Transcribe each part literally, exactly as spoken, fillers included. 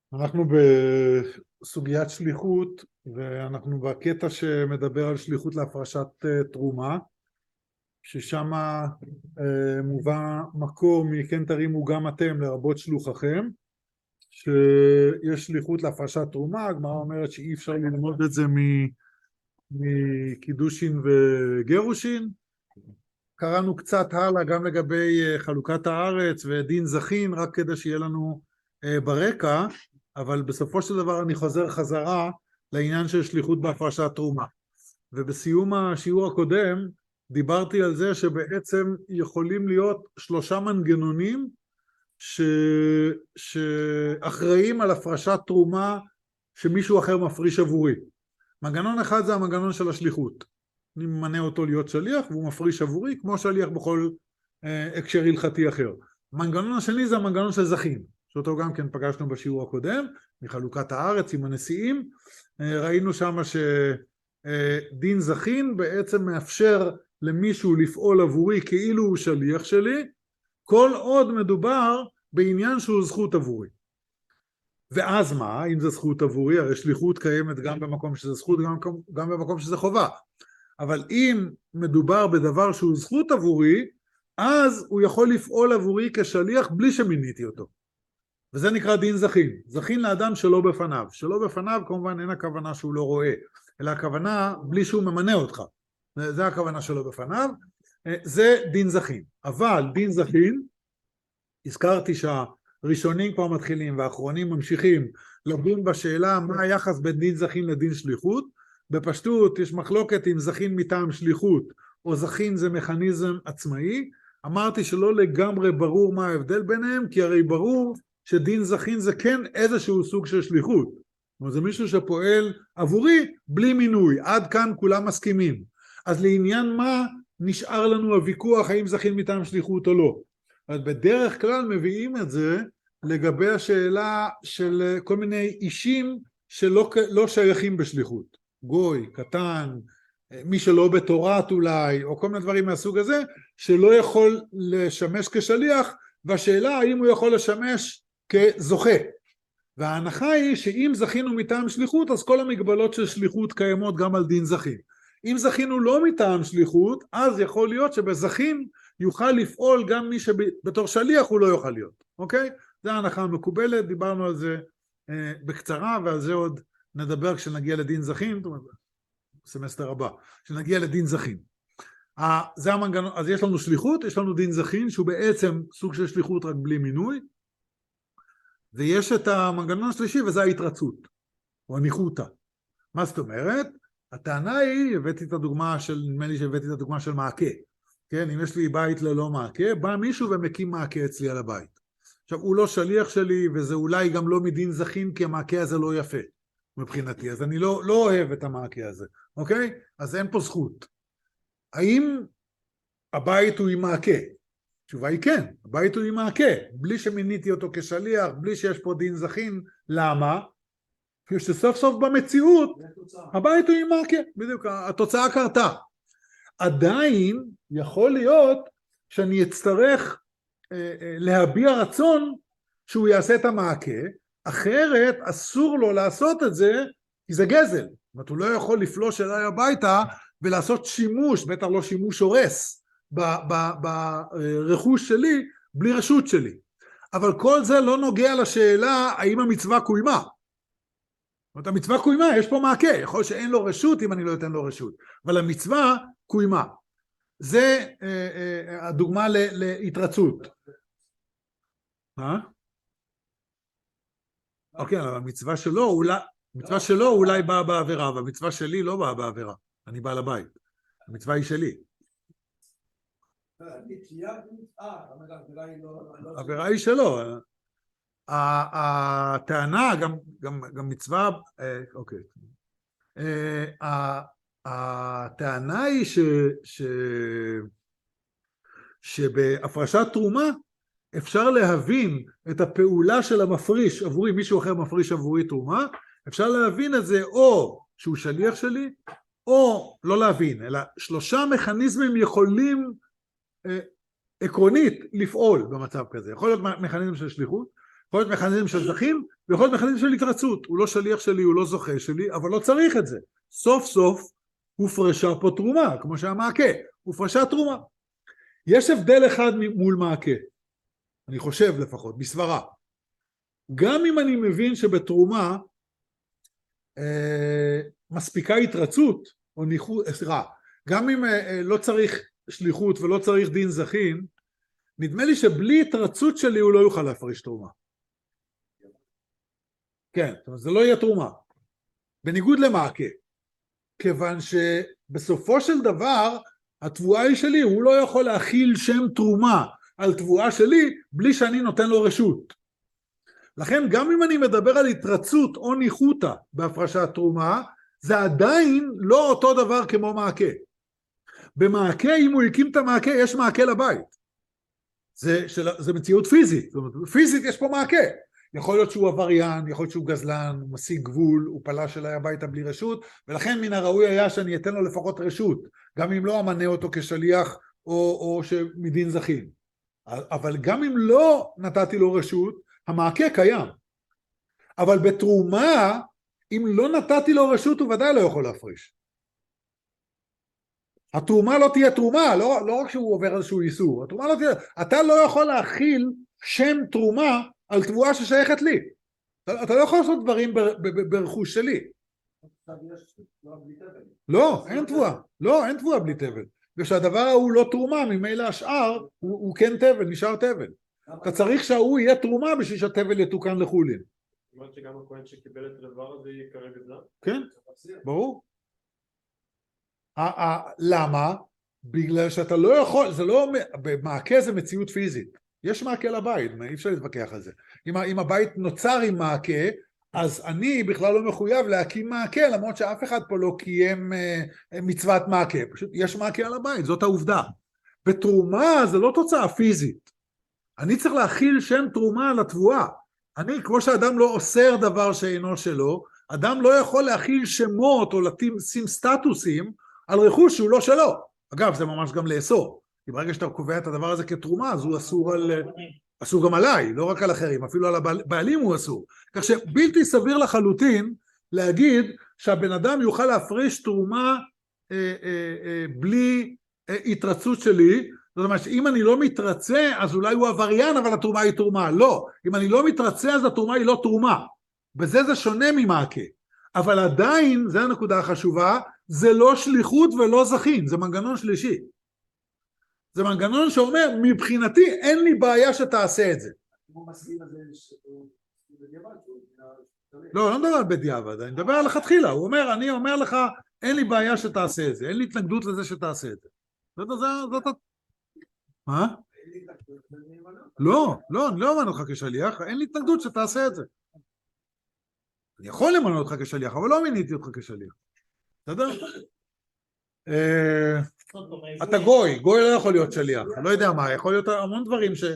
אנחנו בסוגיית שליחות, ואנחנו בקטע שמדבר על שליחות להפרשת תרומה, ששם מובא מקור מכן תרימו גם אתם לרבות שלוחכם, שיש שליחות להפרשת תרומה. הגמרא אומרת שאי אפשר ללמוד את זה מקידושין וגירושין. קראנו קצת הלאה גם לגבי חלוקת הארץ ודין זכין, רק כדי שיהיה לנו ברקע, אבל בסופו של דבר אני חוזר חזרה לעניין של שליחות בהפרשת תרומה. ובסיום השיעור הקודם דיברתי על זה שבעצם יכולים להיות שלושה מנגנונים ש... שאחראים על הפרשת תרומה שמישהו אחר מפריש עבורי. מנגנון אחד זה המנגנון של השליחות. אני ממנה אותו להיות שליח והוא מפריש עבורי כמו שליח בכל אה, הקשר הלכתי אחר. המנגנון השני זה המנגנון של זכין, שאותו גם כן פגשנו בשיעור הקודם, מחלוקת הארץ עם הנשיאים. אה, ראינו שם שדין זכין בעצם מאפשר למישהו לפעול עבורי כאילו הוא שליח שלי, כל עוד מדובר בעניין שהוא זכות עבורי. ואז מה, אם זה זכות עבורי? הרי שליחות קיימת גם במקום שזה זכות, גם, גם במקום שזה חובה. אבל אם מדובר בדבר שהוא זכות עבורי, אז הוא יכול לפעול עבורי כשליח בלי שמיניתי אותו. וזה נקרא דין זכין. זכין לאדם שלא בפניו. שלא בפניו כמובן אין הכוונה שהוא לא רואה, אלא הכוונה בלי שהוא ממנה אותך. זה הכוונה שלא בפניו. זה דין זכין. אבל דין זכין, הזכרתי שהראשונים כבר מתחילים והאחרונים ממשיכים לדון בשאלה מה היחס בין דין זכין לדין שליחות. בפשטות יש מחלוקת אם זכין מטעם שליחות או זכין זה מכניזם עצמאי. אמרתי שלא לגמרי ברור מה ההבדל ביניהם, כי הרי ברור שדין זכין זה כן איזשהו סוג של שליחות. זה מישהו שפועל עבורי בלי מינוי, עד כאן כולם מסכימים. אז לעניין מה נשאר לנו הוויכוח האם זכין מטעם שליחות או לא. אז בדרך כלל מביאים את זה לגבי השאלה של כל מיני אישים שלא לא שייכים בשליחות. גוי, קטן, מי שלא בתורת אולי, או כל מיני דברים מהסוג הזה, שלא יכול לשמש כשליח, והשאלה האם הוא יכול לשמש כזוכה. וההנחה היא שאם זכינו מטעם שליחות, אז כל המגבלות של שליחות קיימות גם על דין זכין. אם זכינו לא מטעם שליחות, אז יכול להיות שבזכין יוכל לפעול גם מי שבתור שליח הוא לא יוכל להיות. אוקיי? זו ההנחה המקובלת, דיברנו על זה אה, בקצרה, ועל זה עוד נדבר כשנגיע לדין זכין, בסמסטר הבא, כשנגיע לדין זכין. אה, זה המנגנון, אז יש לנו שליחות, יש לנו דין זכין, שהוא בעצם סוג של שליחות רק בלי מינוי, ויש את המנגנון השלישי, וזה ההתרצות, או הניחותא. מה זאת אומרת? הטענה היא, הבאתי את הדוגמה של, נדמה לי שהבאתי את הדוגמה של מעקה. כן, אם יש לי בית ללא מעקה, בא מישהו ומקים מעקה אצלי על הבית. עכשיו, הוא לא שליח שלי, וזה אולי גם לא מדין זכין, כי המעקה הזה לא יפה, מבחינתי. אז אני לא, לא אוהב את המעקה הזה, אוקיי? אז אין פה זכות. האם הבית הוא עם מעקה? התשובה היא כן, הבית הוא עם מעקה, בלי שמיניתי אותו כשליח, בלי שיש פה דין זכין. למה? שסוף סוף במציאות הבית הוא עם מעקה, בדיוק, התוצאה קרתה. עדיין יכול להיות שאני אצטרך אה, אה, להביע רצון שהוא יעשה את המעקה, אחרת אסור לו לעשות את זה, כי זה גזל. זאת אומרת, הוא לא יכול לפלוש אליי הביתה ולעשות שימוש, בטח לא שימוש הורס, ברכוש שלי, בלי רשות שלי. אבל כל זה לא נוגע לשאלה האם המצווה קוימה. זאת אומרת, המצווה קוימה, יש פה מעקה, יכול שאין לו רשות אם אני לא אתן לו רשות, אבל המצווה קוימה. זה אה, אה, הדוגמה ל, להתרצות. אה? אוקיי, אבל המצווה שלו, אולי, המצווה שלו אולי באה בעבירה, והמצווה שלי לא באה בעבירה. אני בא לבית. המצווה היא שלי. העבירה היא שלו. הטענה, גם, גם, גם מצווה, אוקיי. הטענה היא ש, ש, שבהפרשת תרומה אפשר להבין את הפעולה של המפריש עבורי, מישהו אחר מפריש עבורי תרומה, אפשר להבין את זה או שהוא שליח שלי, או לא להבין, אלא שלושה מכניזמים יכולים עקרונית לפעול במצב כזה. יכול להיות מכניזם של שליחות, יכול להיות מכניזם של זכין, ויכול להיות מכניזם של התרצות. הוא לא שליח שלי, הוא לא זוכה שלי, אבל לא צריך את זה. סוף סוף הופרשה פה תרומה, כמו שהמעקה, הופרשה תרומה. יש הבדל אחד מול מעקה, אני חושב לפחות, בסברה. גם אם אני מבין שבתרומה אה, מספיקה התרצות, או ניחו, סליחה, גם אם אה, לא צריך שליחות ולא צריך דין זכין, נדמה לי שבלי התרצות שלי הוא לא יוכל להפריש תרומה. כן, זאת אומרת, זה לא יהיה תרומה. בניגוד למעקה. כיוון שבסופו של דבר, התבואה היא שלי, הוא לא יכול להכיל שם תרומה על תבואה שלי, בלי שאני נותן לו רשות. לכן גם אם אני מדבר על התרצות או ניחותא בהפרשת תרומה, זה עדיין לא אותו דבר כמו מעקה. במעקה, אם הוא הקים את המעקה, יש מעקה לבית. זה, של, זה מציאות פיזית. זאת אומרת, פיזית יש פה מעקה. יכול להיות שהוא עבריין, יכול להיות שהוא גזלן, הוא משיג גבול, הוא פלש אליי הביתה בלי רשות, ולכן מן הראוי היה שאני אתן לו לפחות רשות, גם אם לא אמנה אותו כשליח או, או שמדין זכין. אבל גם אם לא נתתי לו רשות, המעקה קיים. אבל בתרומה, אם לא נתתי לו רשות, הוא ודאי לא יכול להפריש. התרומה לא תהיה תרומה, לא, לא רק שהוא עובר איזשהו איסור, התרומה לא תהיה, אתה לא יכול להכיל שם תרומה על תבואה ששייכת לי. אתה, אתה לא יכול לעשות דברים בר, ב, ב, ברכוש שלי. לא, אין תבואה. לא, אין תבואה בלי תבל. ושהדבר הוא לא תרומה, ממילא השאר הוא, הוא כן תבל, נשאר תבל. אתה צריך שההוא יהיה תרומה בשביל שהתבל יתוקן לחולין. זאת אומרת שגם הכהן שקיבל את הדבר הזה יקרא גזלן? כן, ברור. למה? בגלל שאתה לא יכול, זה לא, במעקה זה מציאות פיזית. יש מעקה לבית, אי אפשר להתווכח על זה. אם, אם הבית נוצר עם מעקה, אז אני בכלל לא מחויב להקים מעקה, למרות שאף אחד פה לא קיים uh, מצוות מעקה. פשוט יש מעקה על הבית, זאת העובדה. בתרומה זה לא תוצאה פיזית. אני צריך להכיל שם תרומה על התבואה. אני, כמו שאדם לא אוסר דבר שאינו שלו, אדם לא יכול להכיל שמות או לשים סטטוסים על רכוש שהוא לא שלו. אגב, זה ממש גם לאסור. כי ברגע שאתה קובע את הדבר הזה כתרומה, אז הוא אסור על, אסור גם עליי, לא רק על אחרים, אפילו על הבעלים הוא אסור. כך שבלתי סביר לחלוטין להגיד שהבן אדם יוכל להפריש תרומה אה, אה, אה, בלי אה, התרצות שלי. זאת אומרת, אם אני לא מתרצה, אז אולי הוא עבריין, אבל התרומה היא תרומה. לא, אם אני לא מתרצה, אז התרומה היא לא תרומה. בזה זה שונה ממעקה. אבל עדיין, זו הנקודה החשובה, זה לא שליחות ולא זכין, זה מנגנון שלישי. זה מנגנון שאומר, מבחינתי אין לי בעיה שתעשה את זה. לא, לא מדבר על בדיעבד, אני מדבר על לכתחילה. הוא אומר, אני אומר לך, אין לי בעיה שתעשה את זה, אין לי התנגדות לזה שתעשה את זה. זאת, זאת, זאת... מה? לא, לא, אני לא אומר אותך כשליח, אין לי התנגדות שתעשה את זה. אני יכול למנות אותך כשליח, אבל לא מיניתי אותך כשליח. בסדר? אתה גוי, גוי לא יכול להיות שליח, לא יודע מה, יכול להיות המון דברים ש...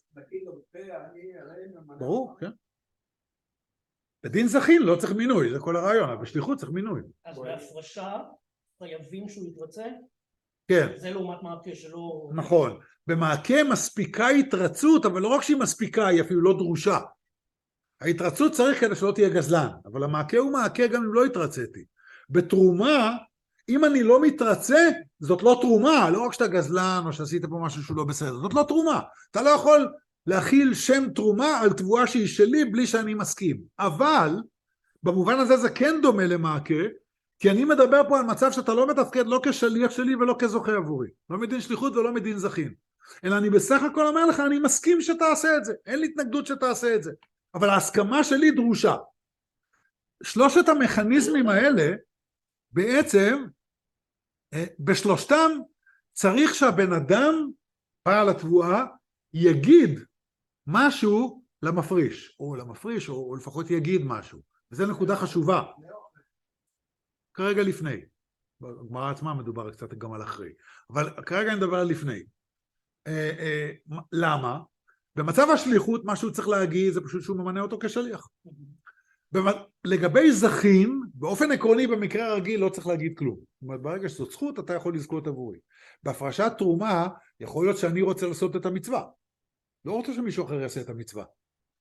ברור, כן. בדין זכין לא צריך מינוי, זה כל הרעיון, אבל בשליחות צריך מינוי. אז בהפרשה חייבים שהוא יתרצה? כן. זה לעומת מעקה שלא... נכון, במעקה מספיקה התרצות, אבל לא רק שהיא מספיקה, היא אפילו לא דרושה. ההתרצות צריך כדי שלא תהיה גזלן, אבל המעקה הוא מעקה גם אם לא התרציתי. בתרומה, אם אני לא מתרצה, זאת לא תרומה, לא רק שאתה גזלן או שעשית פה משהו שהוא לא בסדר, זאת לא תרומה. אתה לא יכול להכיל שם תרומה על תבואה שהיא שלי בלי שאני מסכים. אבל, במובן הזה זה כן דומה למעקה, כי אני מדבר פה על מצב שאתה לא מתפקד לא כשליח שלי ולא כזוכה עבורי. לא מדין שליחות ולא מדין זכין. אלא אני בסך הכל אומר לך, אני מסכים שתעשה את זה. אין לי התנגדות שתעשה את זה. אבל ההסכמה שלי דרושה. שלושת המכניזמים האלה, בעצם, בשלושתם צריך שהבן אדם, בעל התבואה, יגיד משהו למפריש, או למפריש, או, או לפחות יגיד משהו. וזו נקודה חשובה. כרגע לפני. בגמרא עצמה מדובר קצת גם על אחרי. אבל כרגע אני מדבר על לפני. אה, אה, למה? במצב השליחות, מה שהוא צריך להגיד, זה פשוט שהוא ממנה אותו כשליח. לגבי זכין, באופן עקרוני במקרה הרגיל לא צריך להגיד כלום. זאת אומרת, ברגע שזאת זכות, אתה יכול לזכות עבורי. בהפרשת תרומה, יכול להיות שאני רוצה לעשות את המצווה. לא רוצה שמישהו אחר יעשה את המצווה.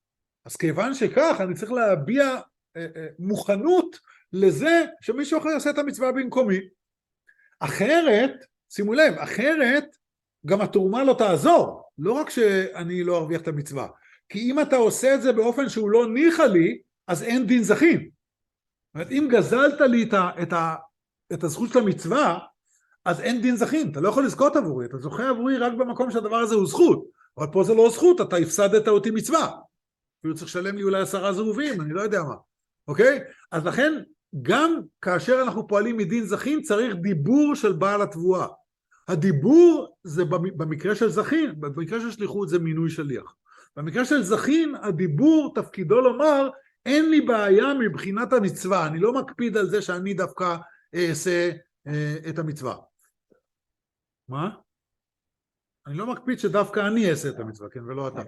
אז כיוון שכך, אני צריך להביע אה, אה, מוכנות לזה שמישהו אחר יעשה את המצווה במקומי. אחרת, שימו לב, אחרת גם התרומה לא תעזור, לא רק שאני לא ארוויח את המצווה, כי אם אתה עושה את זה באופן שהוא לא ניחא לי, אז אין דין זכין. זאת אומרת, אם גזלת לי את, ה, את, ה, את הזכות של המצווה, אז אין דין זכין, אתה לא יכול לזכות עבורי, אתה זוכה עבורי רק במקום שהדבר הזה הוא זכות, אבל פה זה לא זכות, אתה הפסדת אותי מצווה, אפילו צריך לשלם לי אולי עשרה זהובים, אני לא יודע מה, אוקיי? אז לכן, גם כאשר אנחנו פועלים מדין זכין, צריך דיבור של בעל התבואה. הדיבור זה במקרה של זכין, במקרה של שליחות זה מינוי שליח. במקרה של זכין, הדיבור תפקידו לומר, אין לי בעיה מבחינת המצווה, אני לא מקפיד על זה שאני דווקא אעשה את המצווה. מה? אני לא מקפיד שדווקא אני אעשה את המצווה, כן, ולא אתה.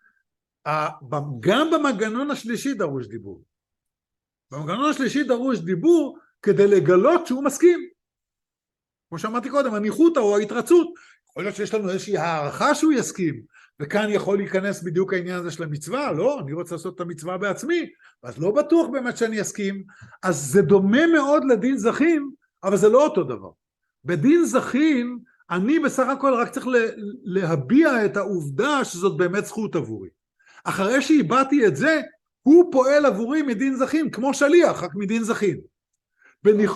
גם במנגנון השלישי דרוש דיבור. במנגנון השלישי דרוש דיבור כדי לגלות שהוא מסכים. כמו שאמרתי קודם, הניחותא או ההתרצות. יכול להיות שיש לנו איזושהי הערכה שהוא יסכים, וכאן יכול להיכנס בדיוק העניין הזה של המצווה, לא, אני רוצה לעשות את המצווה בעצמי, אז לא בטוח באמת שאני אסכים, אז זה דומה מאוד לדין זכין, אבל זה לא אותו דבר. בדין זכין, אני בסך הכל רק צריך להביע את העובדה שזאת באמת זכות עבורי. אחרי שהבאתי את זה, הוא פועל עבורי מדין זכין, כמו שליח, רק מדין זכין. בניח...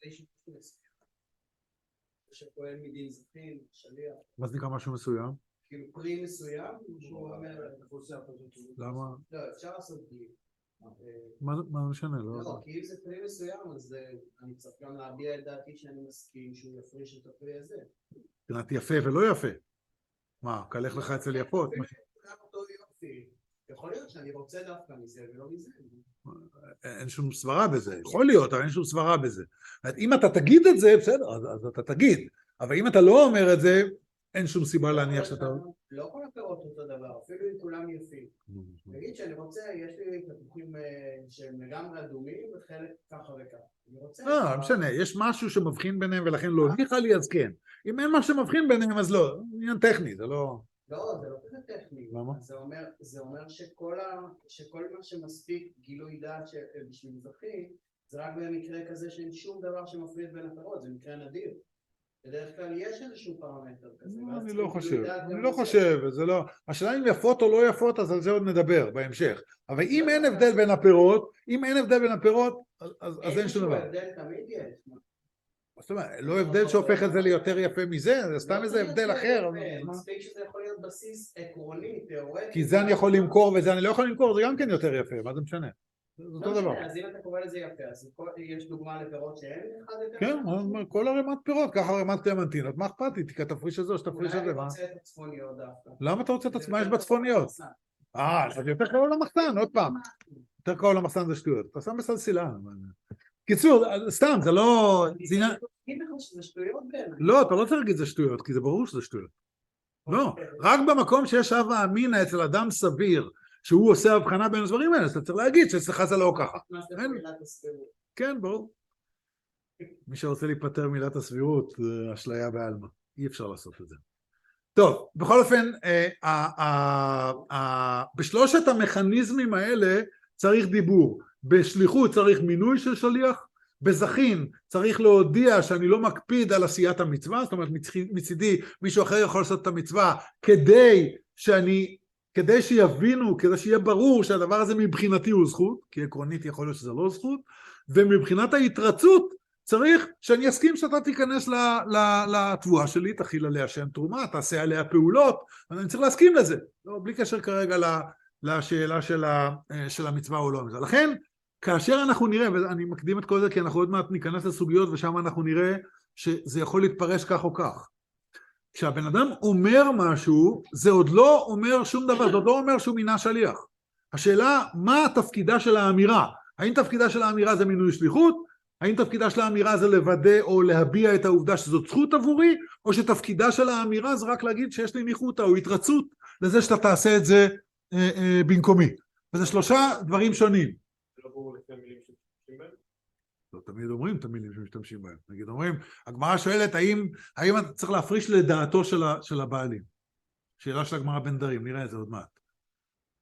שפועל מדין זכין, שליח. מה זה נקרא משהו מסוים? כאילו פרי מסוים, שהוא אומר... למה? לא, אפשר לעשות פרי. מה משנה? לא, כי אם זה פרי מסוים, אז אני צריך גם להביע את דעתי שאני מסכים שהוא יפריש את הפרי הזה. מבחינת יפה ולא יפה. מה, קלך לך אצל יפות? יכול להיות שאני רוצה דווקא מזה ולא מזה. אין שום סברה בזה, יכול להיות, אבל אין שום סברה בזה. אם אתה תגיד את זה, בסדר, אז אתה תגיד. אבל אם אתה לא אומר את זה, אין שום סיבה להניח שאתה... לא כל הפירות אותו דבר, אפילו אם כולם יפים. נגיד שאני רוצה, יש לי תפוחים שהם לגמרי אדומים וחלק ככה וככה. לא, משנה, יש משהו שמבחין ביניהם ולכן לא ניחא לי, אז כן. אם אין משהו שמבחין ביניהם, אז לא. עניין טכני, זה לא... לא, זה לא כזה טכני. למה? זה אומר, זה אומר שכל, ה, שכל מה שמספיק גילוי דעת בשביל זכין, זה רק במקרה כזה שאין שום דבר שמפריד בין הפירות, זה מקרה נדיר. בדרך כלל יש איזשהו פרמטר כזה. לא, אני לא חושב, אני לא חושב, זה לא... השאלה אם יפות או לא יפות, אז על זה עוד נדבר בהמשך. אבל אם אין הבדל בין הפירות, אם אין הבדל בין הפירות, אז אין שום דבר. איזשהו הבדל תמיד יש. זאת אומרת, לא הבדל שהופך את זה ליותר יפה מזה, זה סתם איזה הבדל אחר. מספיק שזה יכול להיות בסיס עקרוני, תיאורטי. כי זה אני יכול למכור וזה אני לא יכול למכור, זה גם כן יותר יפה, מה זה משנה? זה אותו דבר. אז אם אתה קורא לזה יפה, אז יש דוגמה לפירות שאין אחד יותר? כן, כל הרמת פירות, ככה הרמת קלמנטינות, מה אכפת לי? תקרא תפריש את זה או שתפריש את זה, מה? אולי אני רוצה את הצפוניות דווקא. למה אתה רוצה את עצמה? יש בצפוניות. אה, אז יותר קרוב למחסן, עוד פעם. יותר קרוב למחסן זה שטויות. אתה שם בסלסילן. קיצור, סתם, זה לא... זה שטויות בעיניי. לא, אתה לא צריך להגיד זה שטויות, כי זה ברור שזה שטויות. לא, רק במקום שיש הווה אמינא אצל אדם סביר, שהוא עושה הבחנה בין הדברים האלה, אז אתה צריך להגיד שאצלך זה לא ככה. כן, ברור. מי שרוצה להיפטר מילת הסבירות, זה אשליה בעלמא. אי אפשר לעשות את זה. טוב, בכל אופן, בשלושת המכניזמים האלה צריך דיבור. בשליחות צריך מינוי של שליח, בזכין צריך להודיע שאני לא מקפיד על עשיית המצווה, זאת אומרת מצידי מישהו אחר יכול לעשות את המצווה כדי שאני, כדי שיבינו, כדי שיהיה ברור שהדבר הזה מבחינתי הוא זכות, כי עקרונית יכול להיות שזה לא זכות, ומבחינת ההתרצות צריך שאני אסכים שאתה תיכנס לתבואה שלי, תכיל עליה שם תרומה, תעשה עליה פעולות, אני צריך להסכים לזה, לא, בלי קשר כרגע לשאלה של, של המצווה או לא. לכן, כאשר אנחנו נראה, ואני מקדים את כל זה כי אנחנו עוד מעט ניכנס לסוגיות ושם אנחנו נראה שזה יכול להתפרש כך או כך. כשהבן אדם אומר משהו, זה עוד לא אומר שום דבר, זה עוד לא אומר שהוא מינה שליח. השאלה, מה התפקידה של האמירה? האם תפקידה של האמירה זה מינוי שליחות? האם תפקידה של האמירה זה לוודא או להביע את העובדה שזאת זכות עבורי? או שתפקידה של האמירה זה רק להגיד שיש לי ניחותא או התרצות לזה שאתה תעשה את זה אה, אה, במקומי. וזה שלושה דברים שונים. זה לא ברור לפי המילים שמשתמשים בהם? לא תמיד אומרים את המילים שמשתמשים בהם. נגיד אומרים, הגמרא שואלת האם, האם אתה צריך להפריש לדעתו של, ה, של הבעלים. שאלה של הגמרא בנדרים, נראה את זה עוד מעט.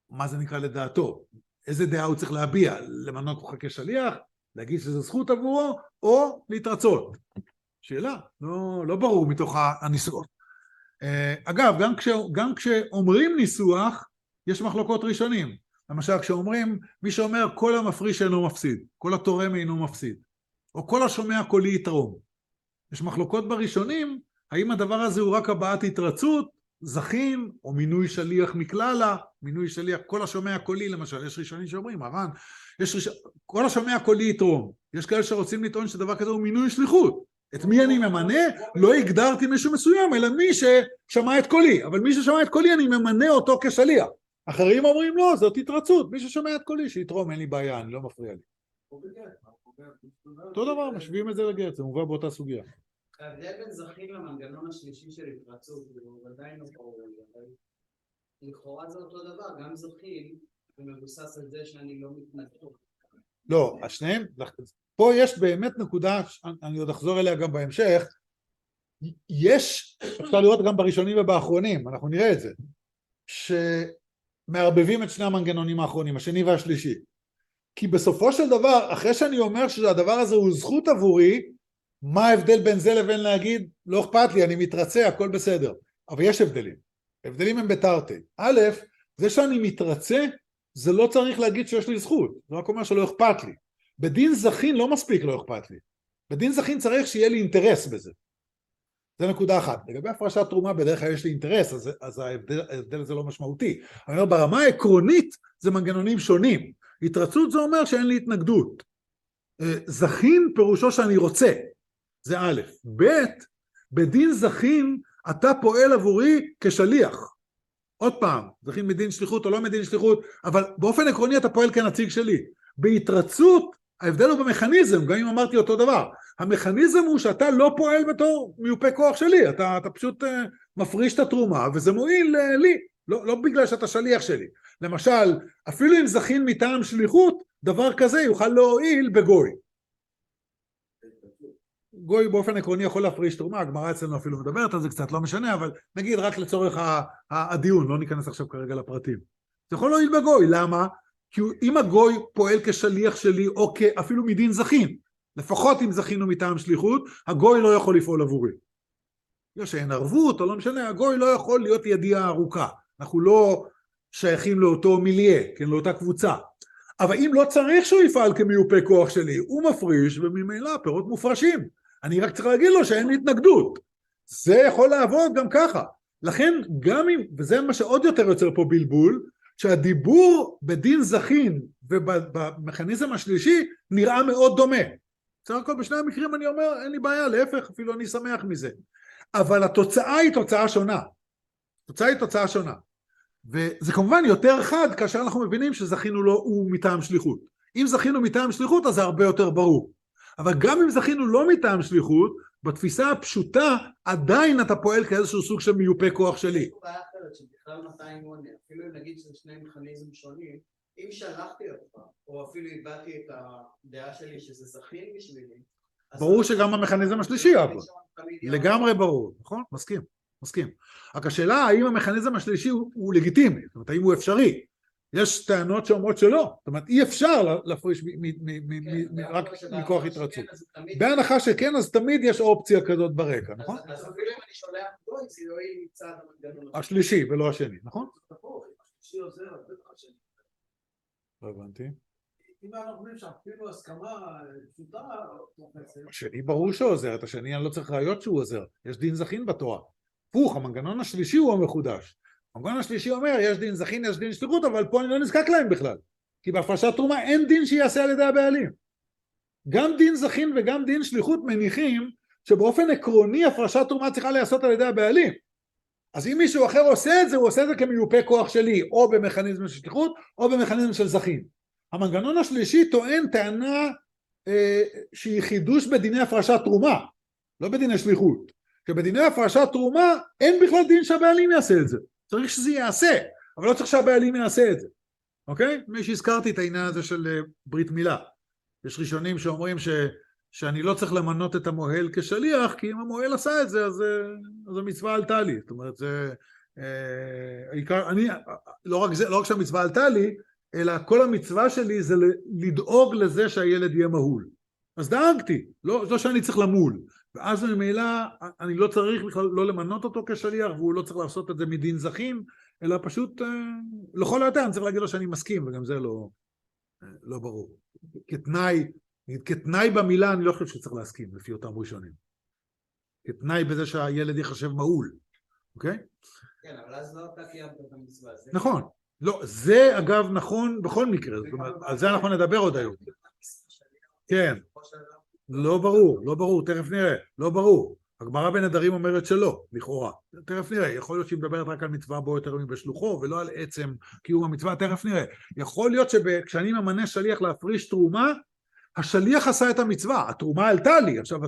מה זה נקרא לדעתו? איזה דעה הוא צריך להביע? למנות אותך כשליח? להגיד שזו זכות עבורו? או להתרצות? שאלה, לא, לא ברור מתוך הניסוח. אגב, גם, כש, גם כשאומרים ניסוח, יש מחלוקות ראשונים. למשל, כשאומרים, מי שאומר כל המפריש אינו מפסיד, כל התורם אינו מפסיד, או כל השומע קולי יתרום. יש מחלוקות בראשונים, האם הדבר הזה הוא רק הבעת התרצות, זכין, או מינוי שליח מכללה, מינוי שליח, כל השומע קולי, למשל, יש ראשונים שאומרים, הר"ן, יש ראש... כל השומע קולי יתרום. יש כאלה שרוצים לטעון שדבר כזה הוא מינוי שליחות. את מי אני ממנה? לא הגדרתי מישהו מסוים, אלא מי ששמע את קולי. אבל מי ששמע את קולי, אני ממנה אותו כשליח. אחרים אומרים, לא, זאת התרצות. מי ששמע את קולי, שיתרום, אין לי בעיה, אני לא מפריע לי. אותו דבר, משווים את זה לגט, זה מובא באותה סוגיה. ההבדל בין זכין למנגנון השלישי של התרצות, הוא עדיין לא ברור, אבל לכאורה זה אותו דבר, גם זכין, ומבוסס על זה שאני לא מתנגד. לא, השניהם, פה יש באמת נקודה, אני עוד אחזור אליה גם בהמשך, יש, אפשר לראות גם בראשונים ובאחרונים, אנחנו נראה את זה, שמערבבים את שני המנגנונים האחרונים, השני והשלישי. כי בסופו של דבר, אחרי שאני אומר שהדבר הזה הוא זכות עבורי, מה ההבדל בין זה לבין להגיד, לא אכפת לי, אני מתרצה, הכל בסדר. אבל יש הבדלים. הבדלים הם בתרתי. א', זה שאני מתרצה, זה לא צריך להגיד שיש לי זכות. זה רק אומר שלא אכפת לי. בדין זכין לא מספיק לא אכפת לי. בדין זכין צריך שיהיה לי אינטרס בזה. זה נקודה אחת. לגבי הפרשת תרומה, בדרך כלל יש לי אינטרס, אז, אז ההבדל, ההבדל הזה לא משמעותי. אני אומר, ברמה העקרונית, זה מנגנונים שונים. התרצות זה אומר שאין לי התנגדות. זכין פירושו שאני רוצה. זה א', ב', בדין זכין אתה פועל עבורי כשליח. עוד פעם, זכין מדין שליחות או לא מדין שליחות, אבל באופן עקרוני אתה פועל כנציג שלי. בהתרצות, ההבדל הוא במכניזם, גם אם אמרתי אותו דבר. המכניזם הוא שאתה לא פועל בתור מיופה כוח שלי, אתה, אתה פשוט uh, מפריש את התרומה, וזה מועיל uh, לי, לא, לא בגלל שאתה שליח שלי. למשל, אפילו אם זכין מטעם שליחות, דבר כזה יוכל להועיל בגוי. גוי באופן עקרוני יכול להפריש תרומה, הגמרא אצלנו אפילו מדברת על זה קצת, לא משנה, אבל נגיד רק לצורך הדיון, לא ניכנס עכשיו כרגע לפרטים. זה יכול להועיל בגוי, למה? כי אם הגוי פועל כשליח שלי, או אפילו מדין זכין, לפחות אם זכינו מטעם שליחות, הגוי לא יכול לפעול עבורי. יש אין ערבות, או לא משנה, הגוי לא יכול להיות ידיעה ארוכה. אנחנו לא שייכים לאותו מיליה, כן, לאותה קבוצה. אבל אם לא צריך שהוא יפעל כמיופה כוח שלי, הוא מפריש, וממילא פירות מופרשים. אני רק צריך להגיד לו שאין לי התנגדות. זה יכול לעבוד גם ככה. לכן גם אם, וזה מה שעוד יותר יוצר פה בלבול, שהדיבור בדין זכין ובמכניזם השלישי נראה מאוד דומה. בסך הכל בשני המקרים אני אומר, אין לי בעיה, להפך, אפילו אני שמח מזה. אבל התוצאה היא תוצאה שונה. התוצאה היא תוצאה שונה. וזה כמובן יותר חד כאשר אנחנו מבינים שזכינו לו הוא מטעם שליחות. אם זכינו מטעם שליחות אז זה הרבה יותר ברור. אבל גם אם זכינו לא מטעם שליחות, בתפיסה הפשוטה עדיין אתה פועל כאיזשהו סוג של מיופה כוח שלי. יש בעיה אחרת שבכלל מתי מונה, אפילו אם נגיד שזה שני מכניזם שונים, אם שלחתי אותך, או אפילו הבאתי את הדעה שלי שזה זכין בשבילי, ברור שגם המכניזם השלישי יעבוד. לגמרי ברור, נכון? מסכים, מסכים. רק השאלה האם המכניזם השלישי הוא, הוא לגיטימי, זאת אומרת, האם הוא אפשרי. יש טענות שאומרות שלא, זאת אומרת, אי אפשר להפריש רק מכוח התרצות. בהנחה שכן, אז תמיד יש אופציה כזאת ברקע, נכון? אז אפילו אם אני שולח גוי, זה יועיל מצד המנגנון. השלישי ולא השני, נכון? השלישי עוזר, בטח השני. לא הבנתי. אם אנחנו אומרים שאפילו הסכמה פשוטה, השני ברור שעוזר, את השני אני לא צריך ראיות שהוא עוזר, יש דין זכין בתורה. פוך, המנגנון השלישי הוא המחודש. המנגנון השלישי אומר, יש דין זכין, יש דין שליחות, אבל פה אני לא נזקק להם בכלל. כי בהפרשת תרומה אין דין שיעשה על ידי הבעלים. גם דין זכין וגם דין שליחות מניחים שבאופן עקרוני הפרשת תרומה צריכה להיעשות על ידי הבעלים. אז אם מישהו אחר עושה את זה, הוא עושה את זה כמיופה כוח שלי, או במכניזם של שליחות, או במכניזם של זכין. המנגנון השלישי טוען טענה אה, שהיא חידוש בדיני הפרשת תרומה, לא בדיני שליחות. שבדיני הפרשת תרומה אין בכלל דין שהבעלים יעשה את זה. צריך שזה יעשה, אבל לא צריך שהבעלים יעשה את זה. אוקיי? מי שהזכרתי את העניין הזה של ברית מילה. יש ראשונים שאומרים ש, שאני לא צריך למנות את המוהל כשליח, כי אם המוהל עשה את זה, אז, אז המצווה עלתה לי. זאת אומרת, זה, אה, העיקר, אני, לא רק זה, לא רק שהמצווה עלתה לי, אלא כל המצווה שלי זה לדאוג לזה שהילד יהיה מהול. אז דאגתי, לא, לא שאני צריך למול. ואז ממילא אני לא צריך בכלל לא למנות אותו כשליח, והוא לא צריך לעשות את זה מדין זכין, אלא פשוט, לכל היותר אני צריך להגיד לו שאני מסכים, וגם זה לא, לא ברור. כתנאי, כתנאי במילה אני לא חושב שצריך להסכים, לפי אותם ראשונים. כתנאי בזה שהילד יחשב מהול, אוקיי? כן, אבל אז לא אתה קיימת את המצווה. נכון. לא, זה אגב נכון בכל מקרה, זאת אומרת, על זה אנחנו נדבר עוד היום. כן, לא ברור, לא ברור, תכף נראה, לא ברור. הגמרא בנדרים אומרת שלא, לכאורה. תכף נראה, יכול להיות שהיא מדברת רק על מצווה בו יותר מבשלוחו, ולא על עצם קיום המצווה, תכף נראה. יכול להיות שכשאני ממנה שליח להפריש תרומה, השליח עשה את המצווה, התרומה עלתה לי, עכשיו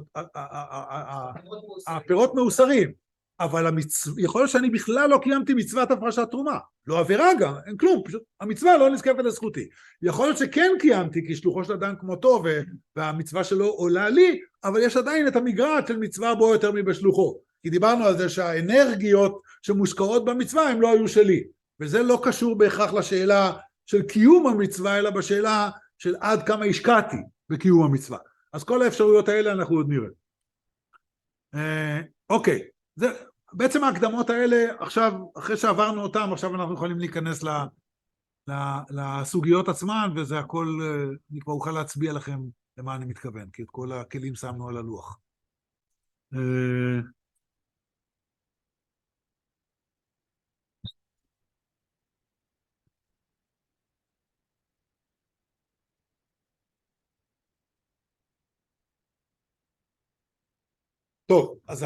הפירות מאוסרים, אבל יכול להיות שאני בכלל לא קיימתי מצוות הפרשת תרומה, לא עבירה גם, אין כלום, פשוט המצווה לא נזקפת לזכותי. יכול להיות שכן קיימתי, כי שלוחו של אדם כמותו, והמצווה שלו עולה לי, אבל יש עדיין את המגרעת של מצווה בו יותר מבשלוחו, כי דיברנו על זה שהאנרגיות שמושקעות במצווה הם לא היו שלי, וזה לא קשור בהכרח לשאלה של קיום המצווה, אלא בשאלה של עד כמה השקעתי בקיום המצווה. אז כל האפשרויות האלה אנחנו עוד נראה. אוקיי, זה... בעצם ההקדמות האלה, עכשיו, אחרי שעברנו אותם, עכשיו אנחנו יכולים להיכנס ל, ל, לסוגיות עצמן, וזה הכל, אני כבר אוכל להצביע לכם למה אני מתכוון, כי את כל הכלים שמנו על הלוח. טוב, אז...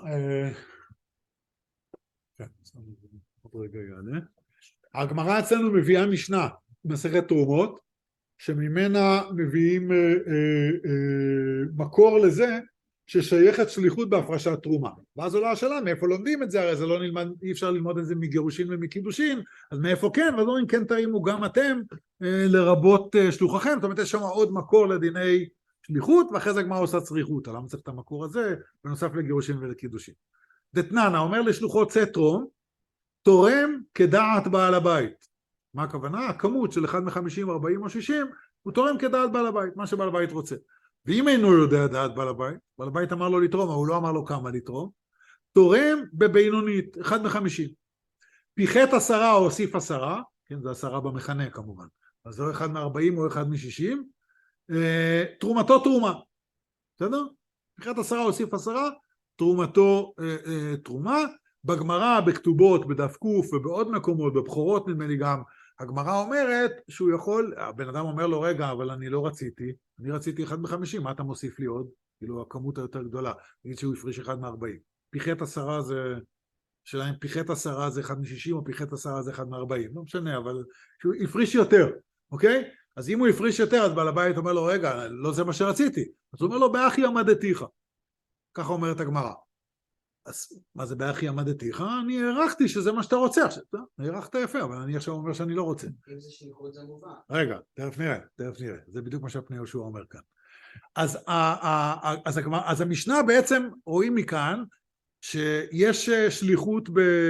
עוד רגע יעלה. הגמרא אצלנו מביאה משנה מסכת תרומות, שממנה מביאים אה, אה, אה, מקור לזה ששייכת שליחות בהפרשת תרומה. ואז עולה השאלה, מאיפה לומדים את זה? הרי זה לא נלמד, אי אפשר ללמוד את זה מגירושין ומקידושין, אז מאיפה כן? ואז אומרים, כן תרימו גם אתם אה, לרבות אה, שלוחכם, זאת אומרת, יש שם עוד מקור לדיני שליחות, ואחרי זה הגמרא עושה צריכות, למה צריך את המקור הזה, בנוסף לגירושין ולקידושין. דתננה אומר לשלוחו צא תרום, תורם כדעת בעל הבית. מה הכוונה? הכמות של אחד מחמישים, ארבעים או שישים, הוא תורם כדעת בעל הבית, מה שבעל הבית רוצה. ואם אינו יודע דעת בעל הבית, בעל הבית אמר לו לתרום, אבל הוא לא אמר לו כמה לתרום, תורם בבינונית, אחד מחמישים. פיחת עשרה או הוסיף עשרה, כן, זה עשרה במחנה כמובן, אז זה אחד מארבעים או אחד משישים, תרומתו תרומה, בסדר? פיחת עשרה או הוסיף עשרה, תרומתו אה, אה, תרומה. בגמרא, בכתובות, בדף קוף ובעוד מקומות, בבחורות נדמה לי גם, הגמרא אומרת שהוא יכול, הבן אדם אומר לו רגע, אבל אני לא רציתי, אני רציתי אחד מחמישים, מה אתה מוסיף לי עוד? כאילו הכמות היותר גדולה, נגיד שהוא הפריש אחד מארבעים. פיחת עשרה זה, שלהם פיחת עשרה זה אחד משישים, או פיחת עשרה זה אחד מארבעים, לא משנה, אבל שהוא הפריש יותר, אוקיי? אז אם הוא הפריש יותר, אז בעל הבית אומר לו רגע, לא זה מה שרציתי, אז הוא אומר לו באחי עמדתיך, ככה אומרת הגמרא. אז מה זה באחי עמדתיך? אני הערכתי שזה מה שאתה רוצה עכשיו, הערכת יפה, אבל אני עכשיו אומר שאני לא רוצה. אם זה שליחות זה מובן. רגע, תכף נראה, תכף נראה, זה בדיוק מה שהפני יהושע אומר כאן. אז, אז, אז המשנה בעצם רואים מכאן שיש שליחות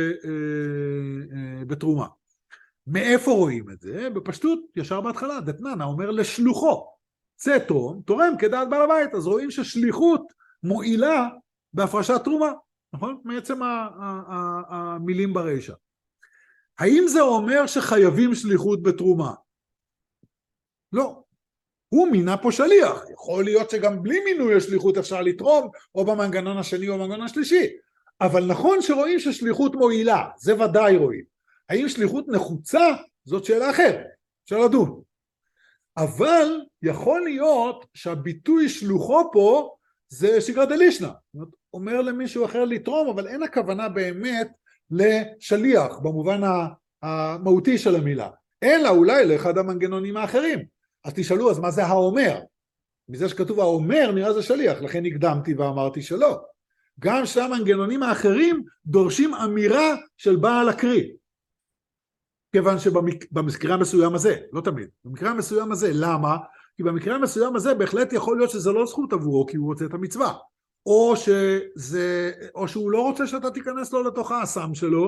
בתרומה. מאיפה רואים את זה? בפשטות, ישר בהתחלה, דתננה אומר לשלוחו, צא תרום, תורם כדעת בעל הבית, אז רואים ששליחות מועילה בהפרשת תרומה, נכון? מעצם המילים ברישה. האם זה אומר שחייבים שליחות בתרומה? לא. הוא מינה פה שליח. יכול להיות שגם בלי מינוי השליחות אפשר לתרום, או במנגנון השני או במנגנון השלישי. אבל נכון שרואים ששליחות מועילה, זה ודאי רואים. האם שליחות נחוצה? זאת שאלה אחרת. אפשר לדון. אבל יכול להיות שהביטוי שלוחו פה זה שגרא דלישנא. זאת אומרת, אומר למישהו אחר לתרום, אבל אין הכוונה באמת לשליח, במובן המהותי של המילה, אלא אולי לאחד המנגנונים האחרים. אז תשאלו, אז מה זה האומר? מזה שכתוב האומר נראה זה שליח, לכן הקדמתי ואמרתי שלא. גם שהמנגנונים האחרים דורשים אמירה של בעל הקריא. כיוון שבמקרה המסוים הזה, לא תמיד, במקרה המסוים הזה, למה? כי במקרה המסוים הזה בהחלט יכול להיות שזה לא זכות עבורו, כי הוא רוצה את המצווה. או, שזה, או שהוא לא רוצה שאתה תיכנס לו לתוך האסם שלו,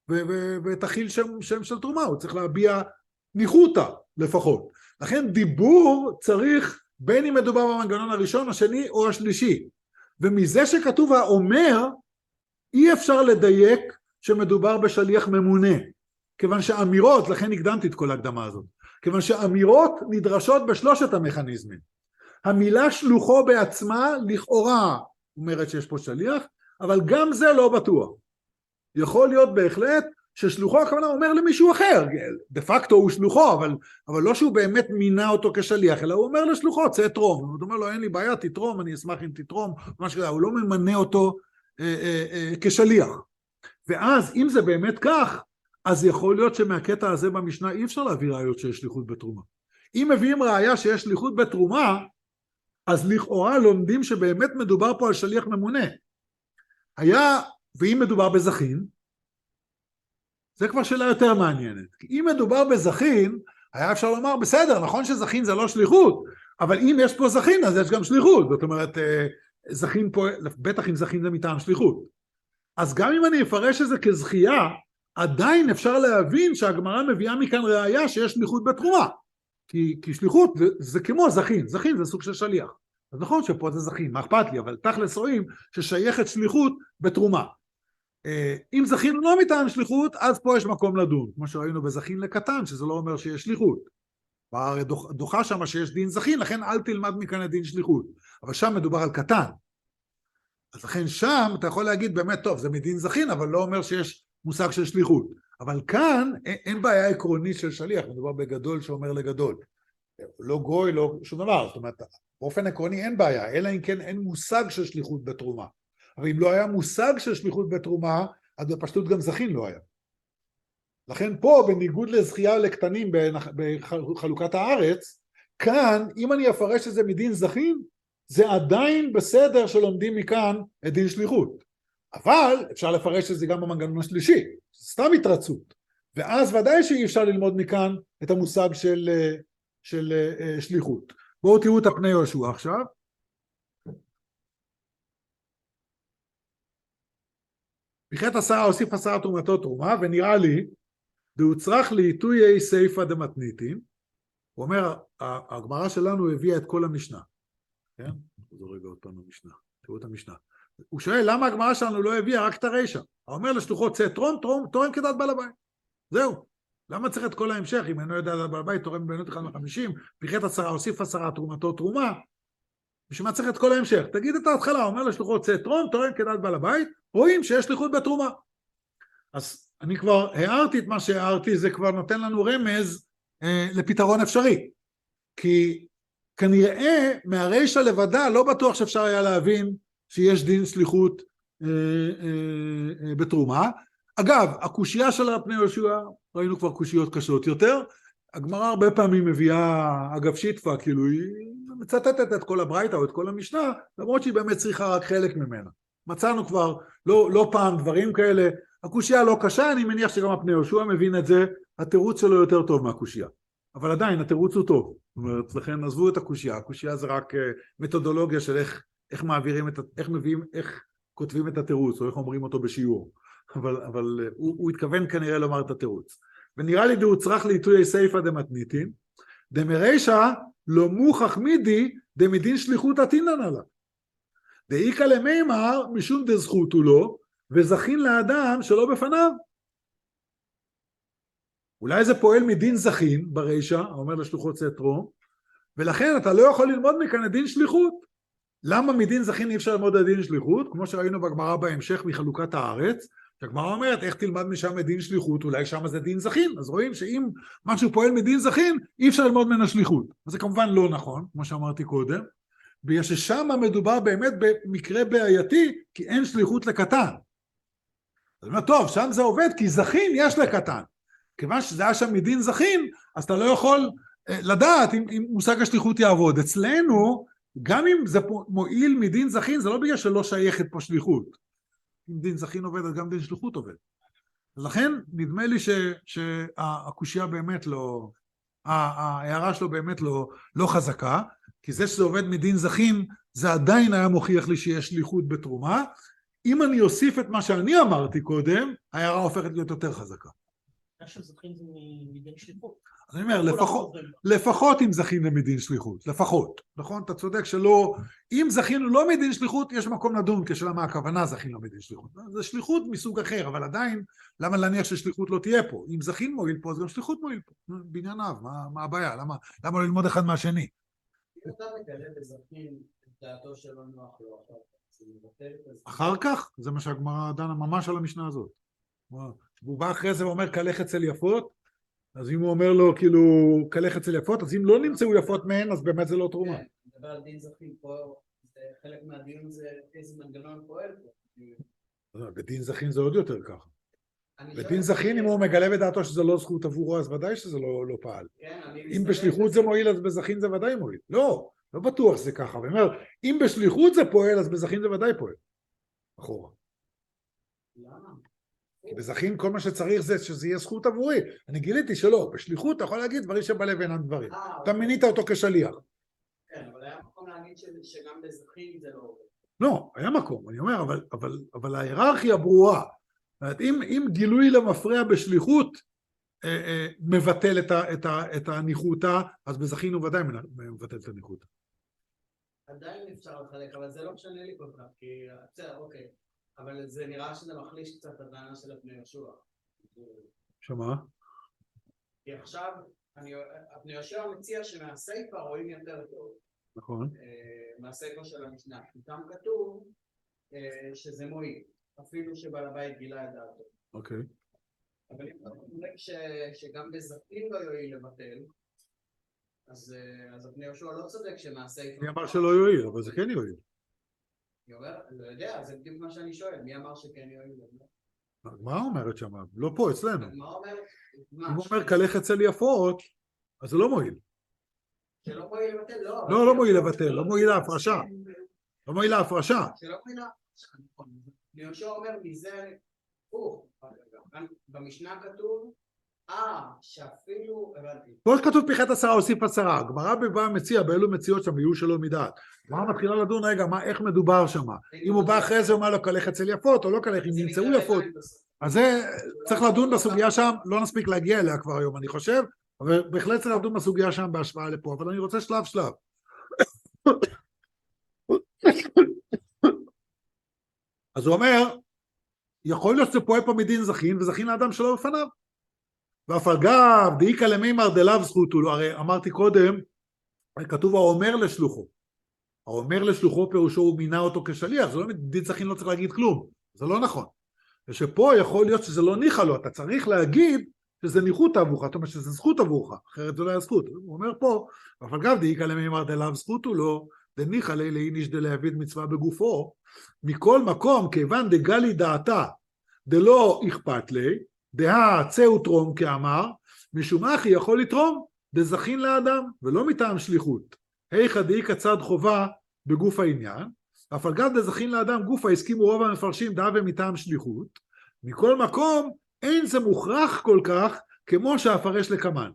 ותכיל שם, שם של תרומה, הוא צריך להביע ניחותא לפחות. לכן דיבור צריך בין אם מדובר במנגנון הראשון, השני או השלישי. ומזה שכתוב האומר, אי אפשר לדייק שמדובר בשליח ממונה. כיוון שאמירות, לכן הקדמתי את כל ההקדמה הזאת, כיוון שאמירות נדרשות בשלושת המכניזמים. המילה שלוחו בעצמה לכאורה אומרת שיש פה שליח, אבל גם זה לא בטוח. יכול להיות בהחלט ששלוחו הכוונה אומר למישהו אחר, דה פקטו הוא שלוחו, אבל, אבל לא שהוא באמת מינה אותו כשליח, אלא הוא אומר לשלוחו, צא תרום, הוא אומר לו אין לי בעיה, תתרום, אני אשמח אם תתרום, משהו כזה, הוא לא ממנה אותו אה, אה, אה, כשליח. ואז אם זה באמת כך, אז יכול להיות שמהקטע הזה במשנה אי אפשר להביא ראיות שיש שליחות בתרומה. אם מביאים ראיה שיש שליחות בתרומה, אז לכאורה לומדים שבאמת מדובר פה על שליח ממונה. היה, ואם מדובר בזכין, זה כבר שאלה יותר מעניינת. אם מדובר בזכין, היה אפשר לומר, בסדר, נכון שזכין זה לא שליחות, אבל אם יש פה זכין, אז יש גם שליחות. זאת אומרת, זכין פה, בטח אם זכין זה מטעם שליחות. אז גם אם אני אפרש את זה כזכייה, עדיין אפשר להבין שהגמרא מביאה מכאן ראיה שיש שליחות בתרומה. כי, כי שליחות זה, זה כמו זכין, זכין זה סוג של שליח. אז נכון שפה זה זכין, מה אכפת לי, אבל תכלס רואים ששייכת שליחות בתרומה. אם זכין לא מטעם שליחות, אז פה יש מקום לדון, כמו שראינו בזכין לקטן, שזה לא אומר שיש שליחות. הרי דוחה שם שיש דין זכין, לכן אל תלמד מכאן את דין שליחות. אבל שם מדובר על קטן. אז לכן שם אתה יכול להגיד באמת, טוב, זה מדין זכין, אבל לא אומר שיש מושג של שליחות. אבל כאן אין בעיה עקרונית של שליח, מדובר בגדול שאומר לגדול. לא גוי, לא שום דבר. זאת אומרת, באופן עקרוני אין בעיה, אלא אם כן אין מושג של שליחות בתרומה. אבל אם לא היה מושג של שליחות בתרומה, אז בפשטות גם זכין לא היה. לכן פה, בניגוד לזכייה לקטנים בחלוקת הארץ, כאן, אם אני אפרש את זה מדין זכין, זה עדיין בסדר שלומדים מכאן את דין שליחות. אבל אפשר לפרש את זה גם במנגנון השלישי, סתם התרצות. ואז ודאי שאי אפשר ללמוד מכאן את המושג של, של שליחות. בואו תראו את הפני יהושע עכשיו. בחטא עשרה הוסיף עשרה תרומתו תרומה, ונראה לי, והוא צריך לעיתויי סייפא דמתניתין, הוא אומר, הגמרא שלנו הביאה את כל המשנה. כן? זו רגע עוד פעם המשנה, תראו את המשנה. הוא שואל, למה הגמרא שלנו לא הביאה רק את הרשע? הוא אומר לשלוחות, צא תרום, תרום, תורם כדת בעל הבית. זהו. למה צריך את כל ההמשך? אם אינו יודע דעת בעל הבית, תורם בבהמות אחד מחמישים, בחטא עשרה הוסיף עשרה תרומתו תרומה, בשביל מה צריך את כל ההמשך? תגיד את ההתחלה, הוא אומר לשלוחות, צא תרום, תורם כדת בעל הבית, רואים שיש שליחות בתרומה. אז אני כבר הערתי את מה שהערתי, זה כבר נותן לנו רמז אה, לפתרון אפשרי. כי כנראה מהרשע לבדה לא בטוח שאפשר היה להבין שיש דין שליחות אה, אה, אה, בתרומה. אגב, הקושייה של הפני יהושע, ראינו כבר קושיות קשות יותר, הגמרא הרבה פעמים מביאה, אגב שיטפה, כאילו היא מצטטת את כל הברייתא או את כל המשנה, למרות שהיא באמת צריכה רק חלק ממנה. מצאנו כבר לא, לא פעם דברים כאלה, הקושייה לא קשה, אני מניח שגם הפני יהושע מבין את זה, התירוץ שלו יותר טוב מהקושייה. אבל עדיין התירוץ הוא טוב, זאת אומרת, לכן עזבו את הקושייה, הקושייה זה רק מתודולוגיה של איך, איך מעבירים את, איך מביאים, איך כותבים את התירוץ, או איך אומרים אותו בשיעור, אבל, אבל הוא, הוא התכוון כנראה לומר את התירוץ. ונראה לי דהו צריך לעיתויי סייפא דמתניתין, דמרישא לא מוכח מידי דמדין שליחות עתינן עליו. דאיכא למימר משום דזכות הוא לו, וזכין לאדם שלא בפניו. אולי זה פועל מדין זכין ברישא, אומר לשלוחות צא תרום, ולכן אתה לא יכול ללמוד מכאן את דין שליחות. למה מדין זכין אי אפשר ללמוד את דין שליחות? כמו שראינו בגמרא בהמשך מחלוקת הארץ, שהגמרא אומרת איך תלמד משם את דין שליחות, אולי שם זה דין זכין, אז רואים שאם משהו פועל מדין זכין, אי אפשר ללמוד מן השליחות. זה כמובן לא נכון, כמו שאמרתי קודם, בגלל ששם מדובר באמת במקרה בעייתי, כי אין שליחות לקטן. אז אומר, טוב, שם זה עובד, כי זכין יש לקטן. כיוון שזה היה שם מדין זכין, אז אתה לא יכול לדעת אם, אם מושג השליחות יעבוד. אצלנו, גם אם זה מועיל מדין זכין, זה לא בגלל שלא שייכת פה שליחות. אם דין זכין עובד, אז גם דין שליחות עובד. לכן, נדמה לי ש, שהקושייה באמת לא, ההערה שלו באמת לא, לא חזקה, כי זה שזה עובד מדין זכין, זה עדיין היה מוכיח לי שיש שליחות בתרומה, אם אני אוסיף את מה שאני אמרתי קודם, ההערה הופכת להיות יותר חזקה. מה שזכין זה מדין שליחות. אני אומר, לפחות, לפחות אם זכינו מדין שליחות, לפחות, נכון? אתה צודק שלא, אם זכינו לא מדין שליחות, יש מקום לדון כשאלה מה הכוונה זכינו מדין שליחות. זה שליחות מסוג אחר, אבל עדיין, למה להניח ששליחות לא תהיה פה? אם זכין מועיל פה, אז גם שליחות מועיל פה. בענייניו, מה, מה הבעיה? למה, למה לא ללמוד אחד מהשני? אם אתה מגלה לזכין את דעתו שלא נוח לו אחר כך, זה מבטל את הזכין. אחר כך? זה מה שהגמרא דנה ממש על המשנה הזאת. הוא בא אחרי זה ואומר, קלך אצל יפות, אז אם הוא אומר לו, כאילו, קלך אצל יפות, אז אם לא נמצאו יפות מהן, אז באמת זה לא תרומה. כן, מדבר על דין זכין פה, חלק מהדיון זה איזה מנגנון פועל פה. בדין זכין זה עוד יותר ככה. בדין זכין, אם הוא מגלה בדעתו שזה לא זכות עבורו, אז ודאי שזה לא, לא פעל. אם בשליחות זה מועיל, אז בזכין זה ודאי מועיל. לא, לא בטוח שזה ככה. ואומר, אם בשליחות זה פועל, אז בזכין זה ודאי פועל. אחורה. למה? כי בזכין כל מה שצריך זה שזה יהיה זכות עבורי. אני גיליתי שלא, בשליחות אתה יכול להגיד דברים שבלב אינם דברים. אתה מינית אותו כשליח. כן, אבל היה מקום להגיד שגם בזכין זה לא עובד. לא, היה מקום, אני אומר, אבל, אבל, אבל ההיררכיה ברורה. אם, אם גילוי למפרע בשליחות אה, אה, מבטל את, ה, את, ה, את הניחותה, אז בזכין הוא ודאי מבטל את הניחותה. עדיין אפשר לחלק, אבל זה לא משנה לי כל כך, כי בסדר, אוקיי. אבל זה נראה שזה מחליש קצת את הטענה של הפני יהושע. שמה? כי עכשיו, הפני יהושע מציע שמהספר רואים יותר טוב. נכון. מהספר של המשנה. איתם כתוב שזה מועיל, אפילו שבעל הבית גילה את דעתו. אוקיי. אבל אם אתה אומר שגם בזכין לא יועיל לבטל, אז הפני יהושע לא צודק שמהספר... מי אמר שלא יועיל, אבל זה כן יועיל. אני אומר, לא יודע, זה בדיוק מה שאני שואל, מי אמר שכן יועיל? מה אומרת שמה? לא פה, אצלנו. מה אומר? אם הוא אומר קלך אצל יפות, אז זה לא מועיל. שלא מועיל לבטל, לא. לא, לא מועיל לבטל, לא מועיל להפרשה. לא מועיל להפרשה. שלא מועיל להפרשה, נכון. יהושע אומר, מזה, במשנה כתוב, אה, שאפילו, הבנתי. פה שכתוב פיחת עשרה הוסיף עשרה, הגמרא בבא מציע באלו מציאות שם יהיו שלא מדעת. מה מתחילה לדון רגע, מה, איך מדובר שם? אם הוא בא אחרי זה, הוא אומר לו קלך אצל יפות או לא קלך, אם נמצאו יפות. אז זה צריך לדון בסוגיה שם, לא נספיק להגיע אליה כבר היום אני חושב, אבל בהחלט צריך לדון בסוגיה שם בהשוואה לפה, אבל אני רוצה שלב שלב. אז הוא אומר, יכול להיות שזה פועל פה מדין זכין, וזכין לאדם שלא בפניו. ואף אגב, דאיקה למימר דלאו זכותו לו, הרי אמרתי קודם, כתוב האומר לשלוחו. האומר לשלוחו פירושו הוא מינה אותו כשליח, זה לא דין זכין לא צריך להגיד כלום, זה לא נכון. ושפה יכול להיות שזה לא ניחה לו, אתה צריך להגיד שזה ניחות עבורך, זאת אומרת שזה זכות עבורך, אחרת זה לא היה זכות. הוא אומר פה, ואף אגב, דאיקה למימר דלאו זכותו לו, דניחה לי לאיניש דלהביד מצווה בגופו, מכל מקום, כיוון דגלי דעתה, דלא אכפת לי, דהה צא ותרום כאמר, משום אחי יכול לתרום דזכין לאדם, ולא מטעם שליחות. היכא דאיקא צד חובה בגוף העניין, אף על גב דזכין לאדם גופה הסכימו רוב המפרשים דהה ומטעם שליחות, מכל מקום אין זה מוכרח כל כך כמו שאפרש לקמן.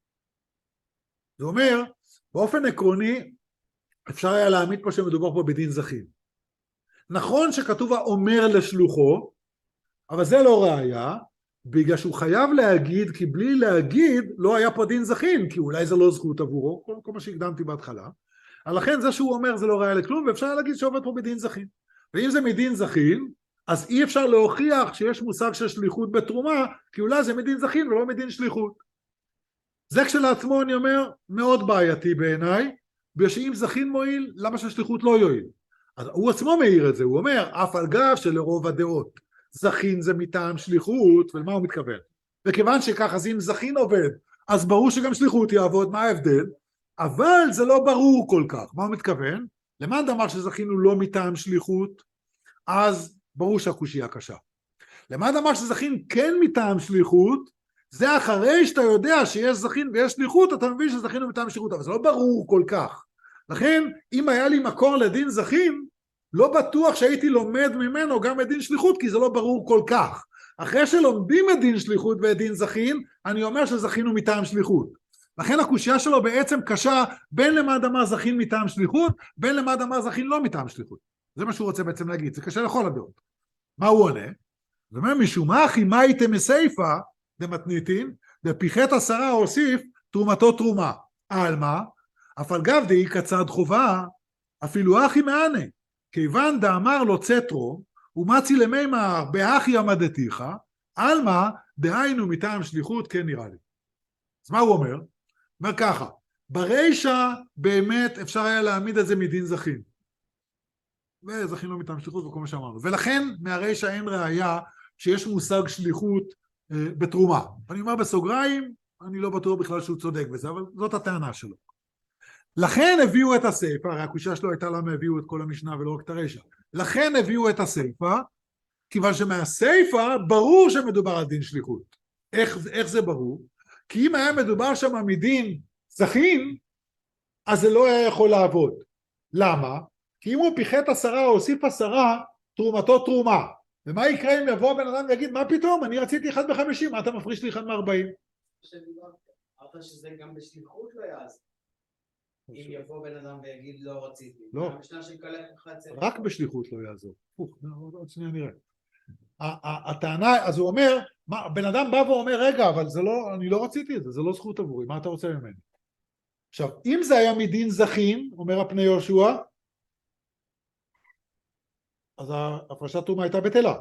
זה אומר, באופן עקרוני, אפשר היה להעמיד פה שמדובר פה בדין זכין. נכון שכתוב האומר לשלוחו, אבל זה לא ראיה, בגלל שהוא חייב להגיד, כי בלי להגיד לא היה פה דין זכין, כי אולי זה לא זכות עבורו, כל, כל מה שהקדמתי בהתחלה. לכן זה שהוא אומר זה לא ראיה לכלום, ואפשר להגיד שעובד פה בדין זכין. ואם זה מדין זכין, אז אי אפשר להוכיח שיש מושג של שליחות בתרומה, כי אולי זה מדין זכין ולא מדין שליחות. זה כשלעצמו אני אומר מאוד בעייתי בעיניי, בגלל שאם זכין מועיל, למה שהשליחות לא יועיל? אז הוא עצמו מעיר את זה, הוא אומר, אף על גב שלרוב הדעות, זכין זה מטעם שליחות, ולמה הוא מתכוון? וכיוון שכך, אז אם זכין עובד, אז ברור שגם שליחות יעבוד, מה ההבדל? אבל זה לא ברור כל כך, מה הוא מתכוון? למען אמר שזכין הוא לא מטעם שליחות, אז ברור שהקושיה קשה. למען אמר שזכין כן מטעם שליחות, זה אחרי שאתה יודע שיש זכין ויש שליחות, אתה מבין שזכין הוא מטעם שליחות, אבל זה לא ברור כל כך. לכן, אם היה לי מקור לדין זכין, לא בטוח שהייתי לומד ממנו גם את דין שליחות, כי זה לא ברור כל כך. אחרי שלומדים את דין שליחות ואת דין זכין, אני אומר שזכין הוא מטעם שליחות. לכן הקושיה שלו בעצם קשה בין למה אמר זכין מטעם שליחות, בין למה אמר זכין לא מטעם שליחות. זה מה שהוא רוצה בעצם להגיד, זה קשה לכל הדעות. מה הוא עונה? זאת אומרת, משום מה חימה הייתם מסייפה, דמתניתין, דפיחת עשרה הוסיף תרומתו תרומה. על מה? אף על גב דאי כצד חובה, אפילו אחי מענה, כיוון דאמר לו צטרו, ומצי למימר באחי עמדתיך, על מה? דהיינו מטעם שליחות, כן נראה לי. אז מה הוא אומר? אומר ככה, ברישה באמת אפשר היה להעמיד את זה מדין זכין. וזכין לא מטעם שליחות וכל מה שאמרנו. ולכן מהרישה אין ראיה שיש מושג שליחות אה, בתרומה. אני אומר בסוגריים, אני לא בטוח בכלל שהוא צודק בזה, אבל זאת הטענה שלו. לכן הביאו את הסייפה, הרי הקושייה שלו הייתה למה הביאו את כל המשנה ולא רק את הרישה. לכן הביאו את הסייפה, כיוון שמהסייפה ברור שמדובר על דין שליחות. איך, איך זה ברור? כי אם היה מדובר שם מדין זכין, אז זה לא היה יכול לעבוד. למה? כי אם הוא פיחת עשרה או הוסיף עשרה, תרומתו תרומה. ומה יקרה אם יבוא הבן אדם ויגיד, מה פתאום? אני רציתי אחד בחמישים, מה אתה מפריש לי אחד מארבעים? אמרת שזה גם בשליחות לא יעז. אם יבוא בן אדם ויגיד לא רציתי. לא. המשנה של קלח אחד צריך. רק בשליחות לא יעזור. עוד שנייה נראה. הטענה, אז הוא אומר, בן אדם בא ואומר, רגע, אבל זה לא, אני לא רציתי את זה, זה לא זכות עבורי, מה אתה רוצה ממני? עכשיו, אם זה היה מדין זכין, אומר הפני יהושע, אז ההפרשת תרומה הייתה בטלה.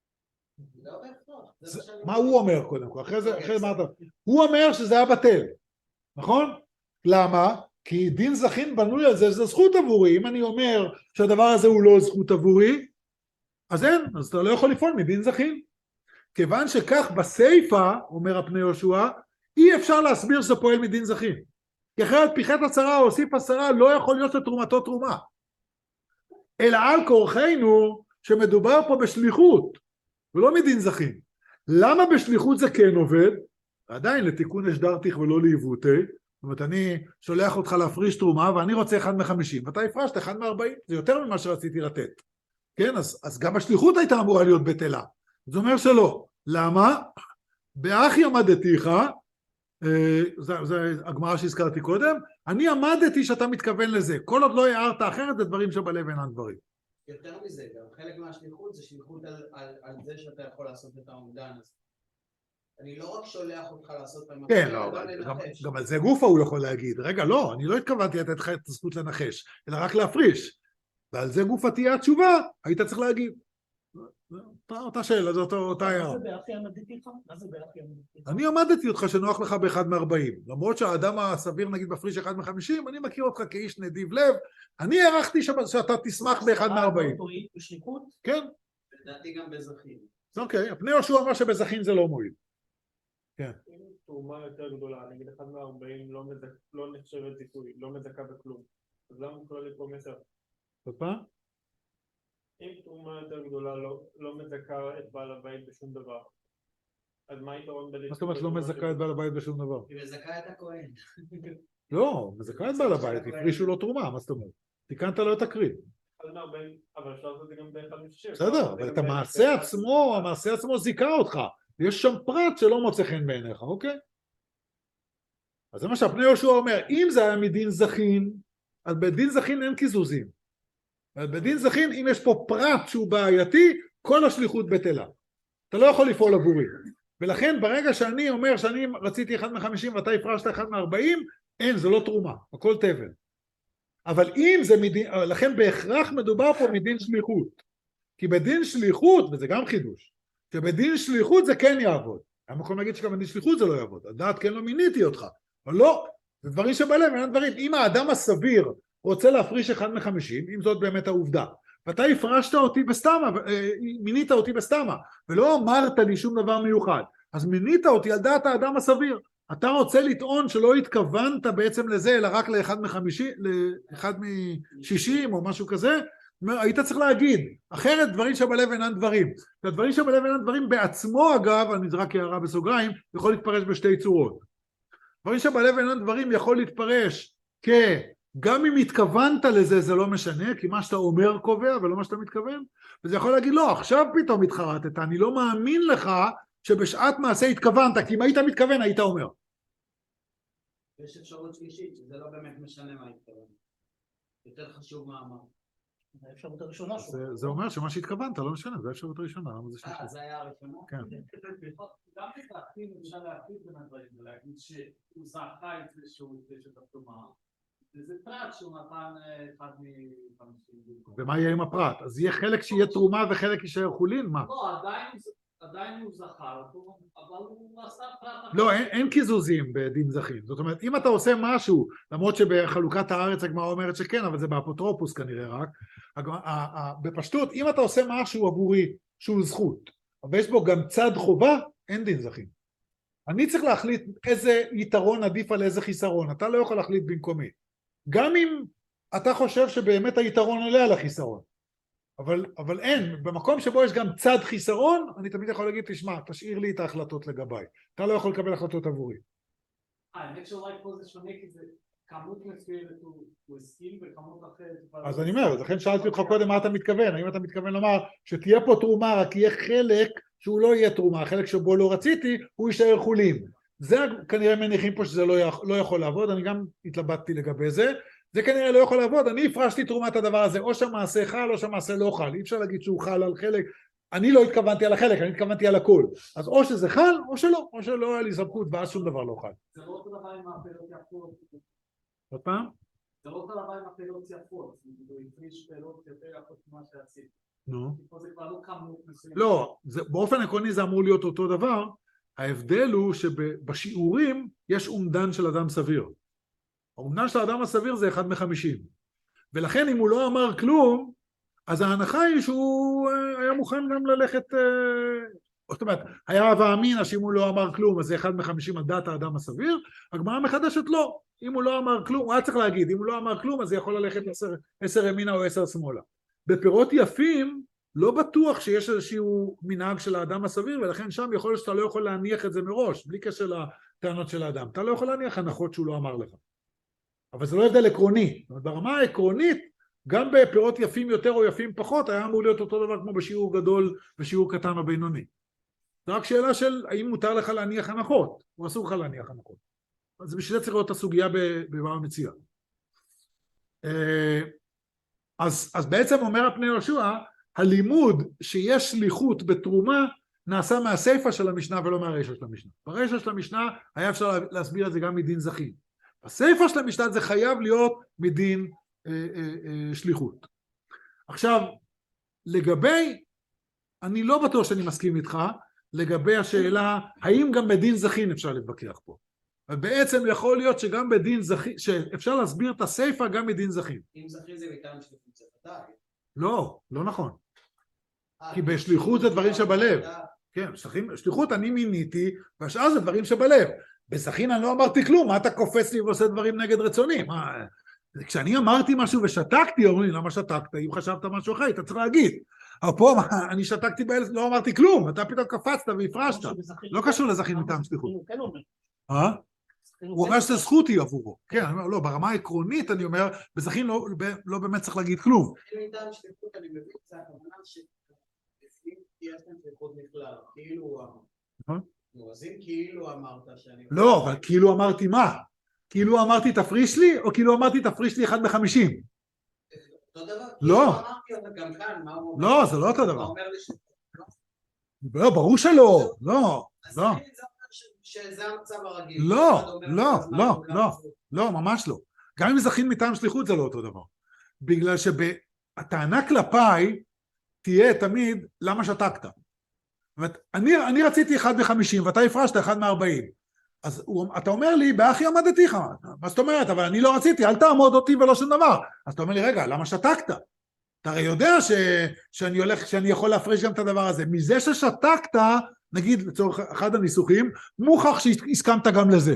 לא בהכרח. מה הוא אומר קודם כל? אחרי זה, אחרי זה מה אתה... הוא אומר שזה היה בטל, נכון? למה? כי דין זכין בנוי על זה, זה זכות עבורי. אם אני אומר שהדבר הזה הוא לא זכות עבורי, אז אין, אז אתה לא יכול לפעול מדין זכין. כיוון שכך בסייפה, אומר הפני יהושע, אי אפשר להסביר שזה פועל מדין זכין. כי אחרת פיחת עשרה או הוסיף עשרה לא יכול להיות לתרומתו תרומה. אלא על כורחנו שמדובר פה בשליחות, ולא מדין זכין. למה בשליחות זה כן עובד? עדיין לתיקון השדרתיך ולא לעיוותי. זאת אומרת, אני שולח אותך להפריש תרומה, ואני רוצה אחד מחמישים, ואתה הפרשת אחד מארבעים, זה יותר ממה שרציתי לתת. כן, אז, אז גם השליחות הייתה אמורה להיות בטלה. זה אומר שלא. למה? באחי עמדתיך, אה, זה, זה הגמרא שהזכרתי קודם, אני עמדתי שאתה מתכוון לזה. כל עוד לא הערת אחרת, זה דברים שבלב אינם דברים. יותר מזה, גם חלק מהשליחות זה שליחות על, על, על זה שאתה יכול לעשות את העמודן הזה. אני לא רק שולח אותך לעשות את המקום, כן, לא, גם, גם על זה גופה הוא יכול להגיד. רגע, לא, אני לא התכוונתי לתת לך את הזכות לנחש, אלא רק להפריש. ועל זה גופה תהיה התשובה, היית צריך להגיד. אותה שאלה, זאת אותה הערה. מה זה באחי עמדתיך? מה זה באחי עמדתיך? אני עמדתי אותך שנוח לך באחד מארבעים. למרות שהאדם הסביר נגיד מפריש אחד מחמישים, אני מכיר אותך כאיש נדיב לב, אני הערכתי שאתה תשמח באחד מארבעים. בשליחות? כן. לדעתי גם בזכין. אוקיי, הפני יהושע אמר שבזכין זה לא מועיל. כן. אם תרומה יותר גדולה, נגיד אחד מארבעים לא נחשבת זיכוי, לא מזכה בכלום, אז למה הוא לא לתרום יותר? עוד פעם? אם תרומה יותר גדולה לא מזכה את בעל הבית בשום דבר, אז מה היתרון בלתרום? מה זאת אומרת לא מזכה את בעל הבית בשום דבר? היא מזכה את הכהן. לא, מזכה את בעל הבית, הפרישו לו תרומה, מה זאת אומרת? תיקנת לו את הקריב. אחד מארבעים, אבל אפשר לעשות את זה גם באחד משישים. בסדר, אבל את המעשה עצמו, המעשה עצמו זיכה אותך. יש שם פרט שלא מוצא חן בעיניך, אוקיי? אז זה מה שהפני יהושע אומר, אם זה היה מדין זכין, אז בדין זכין אין קיזוזים. בדין זכין, אם יש פה פרט שהוא בעייתי, כל השליחות בטלה. אתה לא יכול לפעול עבורי. ולכן ברגע שאני אומר שאני רציתי אחד מחמישים ואתה הפרשת אחד מארבעים, אין, זה לא תרומה, הכל תבל. אבל אם זה מדין, לכן בהכרח מדובר פה מדין שליחות. כי בדין שליחות, וזה גם חידוש, שבדין שליחות זה כן יעבוד. אני יכול להגיד שגם בדין שליחות זה לא יעבוד. הדעת כן לא מיניתי אותך. אבל לא, זה דברים שבלב, אין דברים. אם האדם הסביר רוצה להפריש אחד מחמישים, אם זאת באמת העובדה, ואתה הפרשת אותי בסתמה, מינית אותי בסתמה, ולא אמרת לי שום דבר מיוחד, אז מינית אותי על דעת האדם הסביר. אתה רוצה לטעון שלא התכוונת בעצם לזה, אלא רק לאחד מחמישים, לאחד משישים או משהו כזה, היית צריך להגיד, אחרת דברים שבלב אינם דברים. והדברים שבלב אינם דברים בעצמו, אגב, אני רק הערה בסוגריים, יכול להתפרש בשתי צורות. דברים שבלב אינם דברים יכול להתפרש כ... גם אם התכוונת לזה זה לא משנה, כי מה שאתה אומר קובע ולא מה שאתה מתכוון, וזה יכול להגיד לא, עכשיו פתאום התחרטת, אני לא מאמין לך שבשעת מעשה התכוונת, כי אם היית מתכוון היית אומר. יש אפשרות שלישית, שזה לא באמת משנה מה התכוון. יותר חשוב מה אמר. זה האפשרות הראשונה שלו. זה, זה אומר שמה שהתכוונת, לא משנה, זה האפשרות הראשונה, למה זה אה, שלישית? זה היה הראשונה? כן. גם את להכין, אפשר להכין בין הדברים, ולהגיד שהוא זכה את זה שהוא הקדיש את התרומה. וזה פרט שהוא נתן אחד מ-חמישים. ומה יהיה עם הפרט? אז יהיה חלק שיהיה תרומה וחלק יישאר חולין? מה? לא, עדיין, עדיין הוא זכר, אבל הוא עשה פרט... לא, אין, אין קיזוזים בדין זכין. זאת אומרת, אם אתה עושה משהו, למרות שבחלוקת הארץ הגמרא אומרת שכן, אבל זה באפוטרופוס כנראה רק, בפשטות, אם אתה עושה משהו עבורי שהוא זכות, אבל יש בו גם צד חובה, אין דין זכין. אני צריך להחליט איזה יתרון עדיף על איזה חיסרון, אתה לא יכול להחליט במקומי. גם אם אתה חושב שבאמת היתרון עולה על החיסרון. אבל, אבל אין, במקום שבו יש גם צד חיסרון, אני תמיד יכול להגיד, תשמע, תשאיר לי את ההחלטות לגביי. אתה לא יכול לקבל החלטות עבורי. האמת שאולי פה זה שונה, כי זה כמות מסוימת הוא הסכים וכמות אחרת. אז אני אומר, לכן שאלתי אותך קודם מה אתה מתכוון, האם אתה מתכוון לומר שתהיה פה תרומה, רק יהיה חלק שהוא לא יהיה תרומה, החלק שבו לא רציתי, הוא יישאר חולין. זה כנראה מניחים פה שזה לא, לא יכול לעבוד, אני גם התלבטתי לגבי זה, זה כנראה לא יכול לעבוד, אני הפרשתי תרומת הדבר הזה, או שהמעשה חל או שהמעשה לא חל, אי אפשר להגיד שהוא חל על חלק, אני לא התכוונתי על החלק, אני התכוונתי על הכל, אז או שזה חל או שלא, או שלא היה לי סמכות ואז שום דבר לא חל. זה לא אותו דבר עם הפירות יפות. עוד פעם? זה לא אותו דבר עם הפירות יפות, זה הפריש פירות יותר יפות ממה שעשית. נו. פה זה כבר לא כמות מסוימת. לא, זה, באופן עקרוני זה אמור להיות אותו דבר, ההבדל הוא שבשיעורים יש אומדן של אדם סביר. האומדן של האדם הסביר זה אחד מחמישים. ולכן אם הוא לא אמר כלום, אז ההנחה היא שהוא היה מוכן גם ללכת, זאת אומרת, היה הווה אמינא שאם הוא לא אמר כלום, אז זה אחד מחמישים על דעת האדם הסביר, הגמרא מחדשת לא. אם הוא לא אמר כלום, הוא היה צריך להגיד, אם הוא לא אמר כלום, אז זה יכול ללכת עשר, עשר ימינה או עשר שמאלה. בפירות יפים, לא בטוח שיש איזשהו מנהג של האדם הסביר, ולכן שם יכול להיות שאתה לא יכול להניח את זה מראש, בלי קשר לטענות של האדם. אתה לא יכול להניח הנחות שהוא לא אמר לך. אבל זה לא הבדל עקרוני. ברמה העקרונית, גם בפירות יפים יותר או יפים פחות, היה אמור להיות אותו דבר כמו בשיעור גדול ושיעור קטן או בינוני. זה רק שאלה של האם מותר לך להניח הנחות, או אסור לך להניח הנחות. אז בשביל זה צריך לראות את הסוגיה במה המציע. אז, אז בעצם אומר הפני יהושע, הלימוד שיש שליחות בתרומה, נעשה מהסיפא של המשנה ולא מהרישא של המשנה. ברישא של המשנה היה אפשר להסביר את זה גם מדין זכין. בסיפא של המשנה זה חייב להיות מדין אה, אה, אה, שליחות. עכשיו, לגבי, אני לא בטוח שאני מסכים איתך, לגבי השאלה, האם גם בדין זכין אפשר להתווכח פה. ובעצם יכול להיות שגם בדין זכין, שאפשר להסביר את הסיפא גם מדין זכין. אם זכין זה מטעם שליחות זה ודאי. לא, לא נכון. כי בשליחות זה דברים שבלב. כן, שליחות אני מיניתי, והשאר זה דברים שבלב. בזכין אני לא אמרתי כלום, מה אתה קופץ לי ועושה דברים נגד רצוני? מה, כשאני אמרתי משהו ושתקתי, אומרים לי, למה שתקת? אם חשבת משהו אחר, אתה צריך להגיד. אבל פה אני שתקתי באלף, לא אמרתי כלום, אתה פתאום קפצת והפרשת. לא קשור לזכין מטעם שליחות. אה? הוא אומר שזה זכות היא עבורו. כן, אני אומר, לא, ברמה העקרונית אני אומר, בזכין לא, לא באמת צריך להגיד כלום. מטעם שליחות אני מבין, זה הכוונה שבזכין יש להם שליחות בכלל, כאילו הוא אמר. נכון? אז אם כאילו אמרת שאני... לא, אבל כאילו אמרתי מה? כאילו אמרתי תפריש לי, או כאילו אמרתי תפריש לי אחד בחמישים? אותו דבר? לא. אמרתי אותה גם כאן, מה הוא אומר? לא, זה לא אותו דבר. הוא אומר לי ש... לא, ברור שלא, לא, לא. אז זה אומר שזה המצב הרגיל. לא, לא, לא, לא, לא, ממש לא. גם אם זכין מטעם שליחות זה לא אותו דבר. בגלל שהטענה כלפיי תהיה תמיד למה שתקת. אני, אני רציתי אחד בחמישים ואתה הפרשת אחד מארבעים. אז הוא, אתה אומר לי, באחי עמדתיך. מה זאת אומרת? אבל אני לא רציתי, אל תעמוד אותי ולא שום דבר. אז אתה אומר לי, רגע, למה שתקת? אתה הרי יודע ש, שאני הולך, שאני יכול להפרש גם את הדבר הזה. מזה ששתקת, נגיד לצורך אחד הניסוחים, מוכח שהסכמת גם לזה.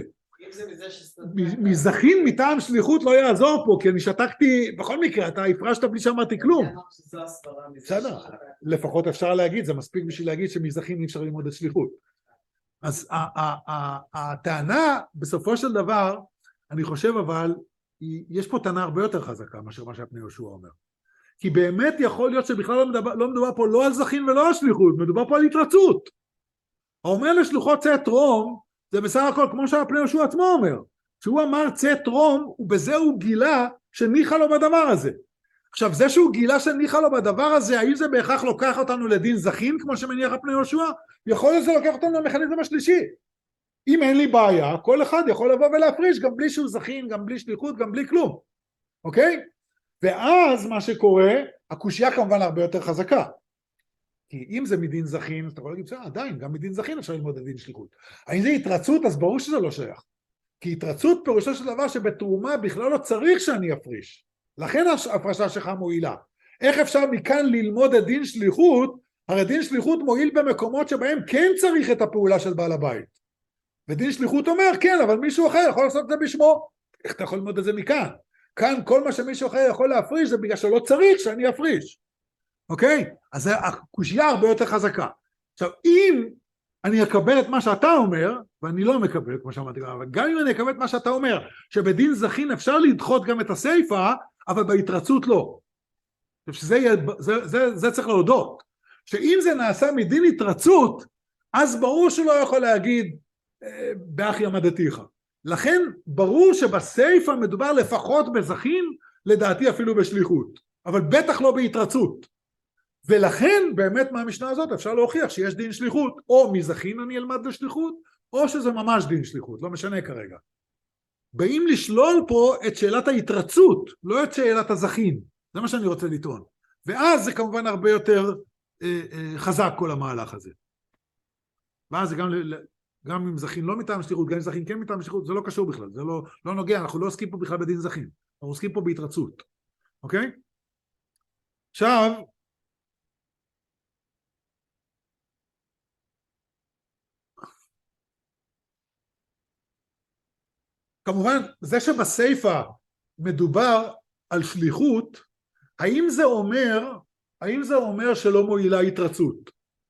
מזכין מטעם שליחות לא יעזור פה, כי אני שתקתי, בכל מקרה, אתה הפרשת בלי שאמרתי כלום. בסדר, לפחות אפשר להגיד, זה מספיק בשביל להגיד שמזכין אי אפשר ללמוד את שליחות. אז הטענה, בסופו של דבר, אני חושב אבל, יש פה טענה הרבה יותר חזקה, מאשר מה שהפני יהושע אומר. כי באמת יכול להיות שבכלל לא מדובר, לא מדובר פה לא על זכין ולא על שליחות, מדובר פה על התרצות. האומר לשלוחות צא תרום, זה בסך הכל כמו שהפני יהושע עצמו אומר, שהוא אמר צא תרום, ובזה הוא גילה שניחא לו בדבר הזה. עכשיו, זה שהוא גילה שניחא לו בדבר הזה, האם זה בהכרח לוקח אותנו לדין זכין, כמו שמניח הפני יהושע? יכול להיות שזה לוקח אותנו למכניזם השלישי. אם אין לי בעיה, כל אחד יכול לבוא ולהפריש, גם בלי שהוא זכין, גם בלי שליחות, גם בלי כלום. אוקיי? ואז מה שקורה, הקושייה כמובן הרבה יותר חזקה. כי אם זה מדין זכין, אתה יכול להגיד, בסדר, עדיין, גם מדין זכין אפשר ללמוד את דין שליחות. האם זה התרצות? אז ברור שזה לא שייך. כי התרצות פירושו של דבר שבתרומה בכלל לא צריך שאני אפריש. לכן ההפרשה שלך מועילה. איך אפשר מכאן ללמוד את דין שליחות? הרי דין שליחות מועיל במקומות שבהם כן צריך את הפעולה של בעל הבית. ודין שליחות אומר, כן, אבל מישהו אחר יכול לעשות את זה בשמו. איך אתה יכול ללמוד את זה מכאן? כאן כל מה שמישהו אחר יכול להפריש זה בגלל שלא צריך שאני אפריש. אוקיי? אז הקושייה הרבה יותר חזקה. עכשיו, אם אני אקבל את מה שאתה אומר, ואני לא מקבל, כמו שאמרתי, אבל גם אם אני אקבל את מה שאתה אומר, שבדין זכין אפשר לדחות גם את הסייפה, אבל בהתרצות לא. שזה יהיה, זה, זה, זה צריך להודות. שאם זה נעשה מדין התרצות, אז ברור שהוא לא יכול להגיד, באחי עמדתיך. לכן ברור שבסייפה מדובר לפחות בזכין, לדעתי אפילו בשליחות, אבל בטח לא בהתרצות. ולכן באמת מהמשנה הזאת אפשר להוכיח שיש דין שליחות, או מזכין אני אלמד לשליחות, או שזה ממש דין שליחות, לא משנה כרגע. באים לשלול פה את שאלת ההתרצות, לא את שאלת הזכין, זה מה שאני רוצה לטעון. ואז זה כמובן הרבה יותר אה, אה, חזק כל המהלך הזה. ואז זה גם, גם אם זכין לא מטעם שליחות, גם אם זכין כן מטעם שליחות, זה לא קשור בכלל, זה לא, לא נוגע, אנחנו לא עוסקים פה בכלל בדין זכין, אנחנו עוסקים פה בהתרצות, אוקיי? עכשיו, כמובן, זה שבסייפה מדובר על שליחות, האם זה אומר, האם זה אומר שלא מועילה התרצות?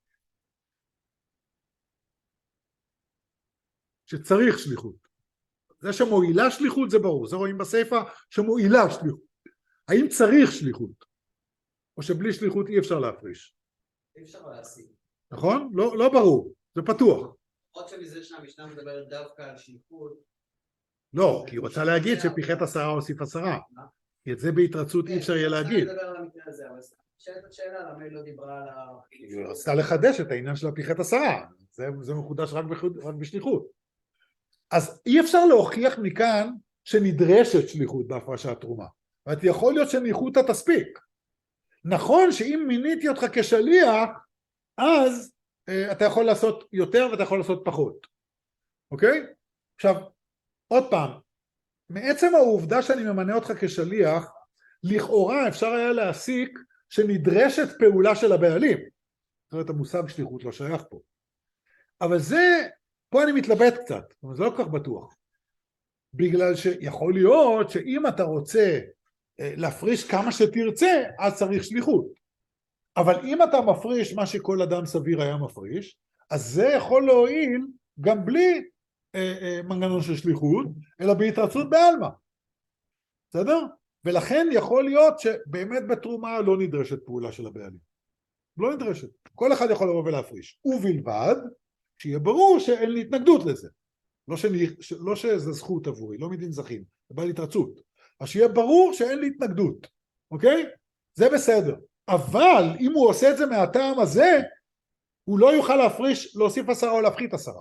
שצריך שליחות. זה שמועילה שליחות זה ברור, זה רואים בסייפה שמועילה שליחות. האם צריך שליחות? או שבלי שליחות אי אפשר להפריש? אי אפשר להשיג. נכון? לא, לא ברור, זה פתוח. עוד שמזה שהמשנה מדברת דווקא על שליחות, לא, כי היא רוצה להגיד שפיחת עשרה הוסיף עשרה. כי את זה בהתרצות אי אפשר יהיה להגיד. אני מדבר על המקרה הזה, אבל שאלת את שאלה, למה היא לא דיברה על ה... היא רצתה לחדש את העניין של הפיחת עשרה. זה, זה מחודש רק, בחוד, רק בשליחות. אז אי אפשר להוכיח מכאן שנדרשת שליחות בהפרשת תרומה. ואת יכול להיות שניחותא תספיק. נכון שאם מיניתי אותך כשליח, אז אה, אתה יכול לעשות יותר ואתה יכול לעשות פחות. אוקיי? עכשיו, עוד פעם, מעצם העובדה שאני ממנה אותך כשליח, לכאורה אפשר היה להסיק שנדרשת פעולה של הבעלים. זאת אומרת, המושג שליחות לא שייך פה. אבל זה, פה אני מתלבט קצת, זה לא כל כך בטוח. בגלל שיכול להיות שאם אתה רוצה להפריש כמה שתרצה, אז צריך שליחות. אבל אם אתה מפריש מה שכל אדם סביר היה מפריש, אז זה יכול להועיל גם בלי מנגנון של שליחות, אלא בהתרצות בעלמא. בסדר? ולכן יכול להיות שבאמת בתרומה לא נדרשת פעולה של הבעלים. לא נדרשת. כל אחד יכול לבוא ולהפריש. ובלבד שיהיה ברור שאין לי התנגדות לזה. לא, שאני, לא שזה זכות עבורי, לא מדין זכין, זה בא להתרצות. אז שיהיה ברור שאין לי התנגדות. אוקיי? זה בסדר. אבל אם הוא עושה את זה מהטעם הזה, הוא לא יוכל להפריש, להוסיף עשרה או להפחית עשרה.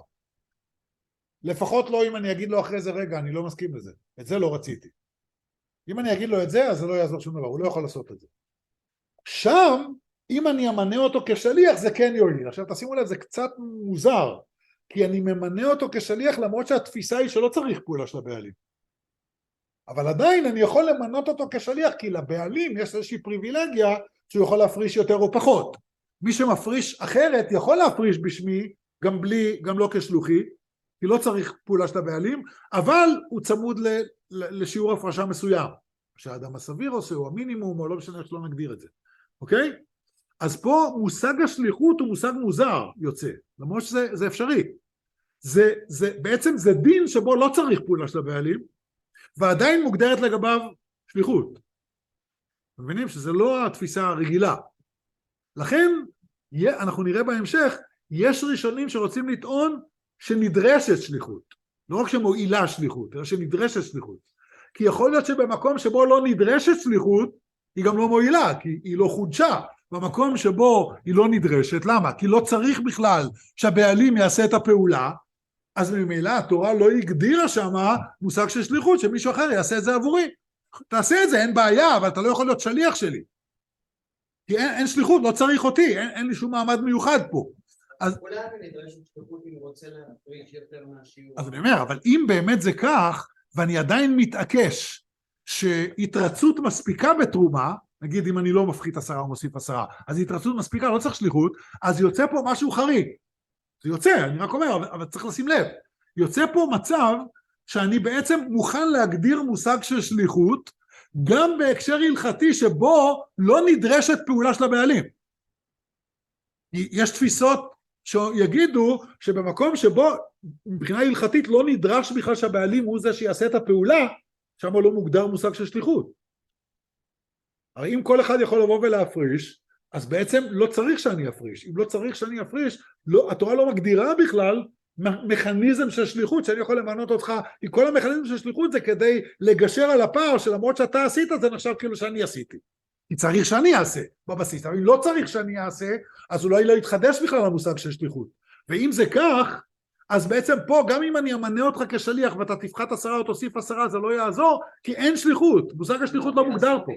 לפחות לא אם אני אגיד לו אחרי זה, רגע, אני לא מסכים לזה. את זה לא רציתי. אם אני אגיד לו את זה, אז זה לא יעזור שום דבר, הוא לא יכול לעשות את זה. שם, אם אני אמנה אותו כשליח, זה כן יועיל. עכשיו תשימו לב, זה קצת מוזר, כי אני ממנה אותו כשליח, למרות שהתפיסה היא שלא צריך פעולה של הבעלים. אבל עדיין אני יכול למנות אותו כשליח, כי לבעלים יש איזושהי פריבילגיה, שהוא יכול להפריש יותר או פחות. מי שמפריש אחרת יכול להפריש בשמי, גם בלי, גם לא כשלוחי, כי לא צריך פעולה של הבעלים, אבל הוא צמוד ל, ל, לשיעור הפרשה מסוים, שהאדם הסביר עושה, או המינימום, או לא משנה איך שלא נגדיר את זה, אוקיי? אז פה מושג השליחות הוא מושג מוזר יוצא, למרות שזה זה אפשרי. זה, זה, בעצם זה דין שבו לא צריך פעולה של הבעלים, ועדיין מוגדרת לגביו שליחות. מבינים שזה לא התפיסה הרגילה. לכן, אנחנו נראה בהמשך, יש ראשונים שרוצים לטעון שנדרשת שליחות. לא רק שמועילה שליחות, אלא שנדרשת שליחות. כי יכול להיות שבמקום שבו לא נדרשת שליחות, היא גם לא מועילה, כי היא לא חודשה. במקום שבו היא לא נדרשת, למה? כי לא צריך בכלל שהבעלים יעשה את הפעולה, אז ממילא התורה לא הגדירה שמה מושג של שליחות, שמישהו אחר יעשה את זה עבורי. תעשה את זה, אין בעיה, אבל אתה לא יכול להיות שליח שלי. כי אין, אין שליחות, לא צריך אותי, אין, אין לי שום מעמד מיוחד פה. אז, אולי אני נדרשת שליחות אם הוא רוצה להפריש יותר מהשיעור. אז אני אומר, אבל אם באמת זה כך, ואני עדיין מתעקש שהתרצות מספיקה בתרומה, נגיד אם אני לא מפחית עשרה או מוסיף עשרה, אז התרצות מספיקה, לא צריך שליחות, אז יוצא פה משהו חריג. זה יוצא, אני רק אומר, אבל, אבל צריך לשים לב. יוצא פה מצב שאני בעצם מוכן להגדיר מושג של שליחות, גם בהקשר הלכתי שבו לא נדרשת פעולה של הבעלים. יש תפיסות שיגידו שבמקום שבו מבחינה הלכתית לא נדרש בכלל שהבעלים הוא זה שיעשה את הפעולה, שם לא מוגדר מושג של שליחות. הרי אם כל אחד יכול לבוא ולהפריש, אז בעצם לא צריך שאני אפריש. אם לא צריך שאני אפריש, לא, התורה לא מגדירה בכלל מכניזם של שליחות, שאני יכול למנות אותך, כי כל המכניזם של שליחות זה כדי לגשר על הפער, שלמרות שאתה עשית, זה נחשב כאילו שאני עשיתי. כי צריך שאני אעשה בבסיס, אבל אם לא צריך שאני אעשה, אז אולי לא יתחדש בכלל המושג של שליחות. ואם זה כך, אז בעצם פה, גם אם אני אמנה אותך כשליח, ואתה תפחת עשרה או תוסיף עשרה, זה לא יעזור, כי אין שליחות. מושג השליחות לא מוגדר פה.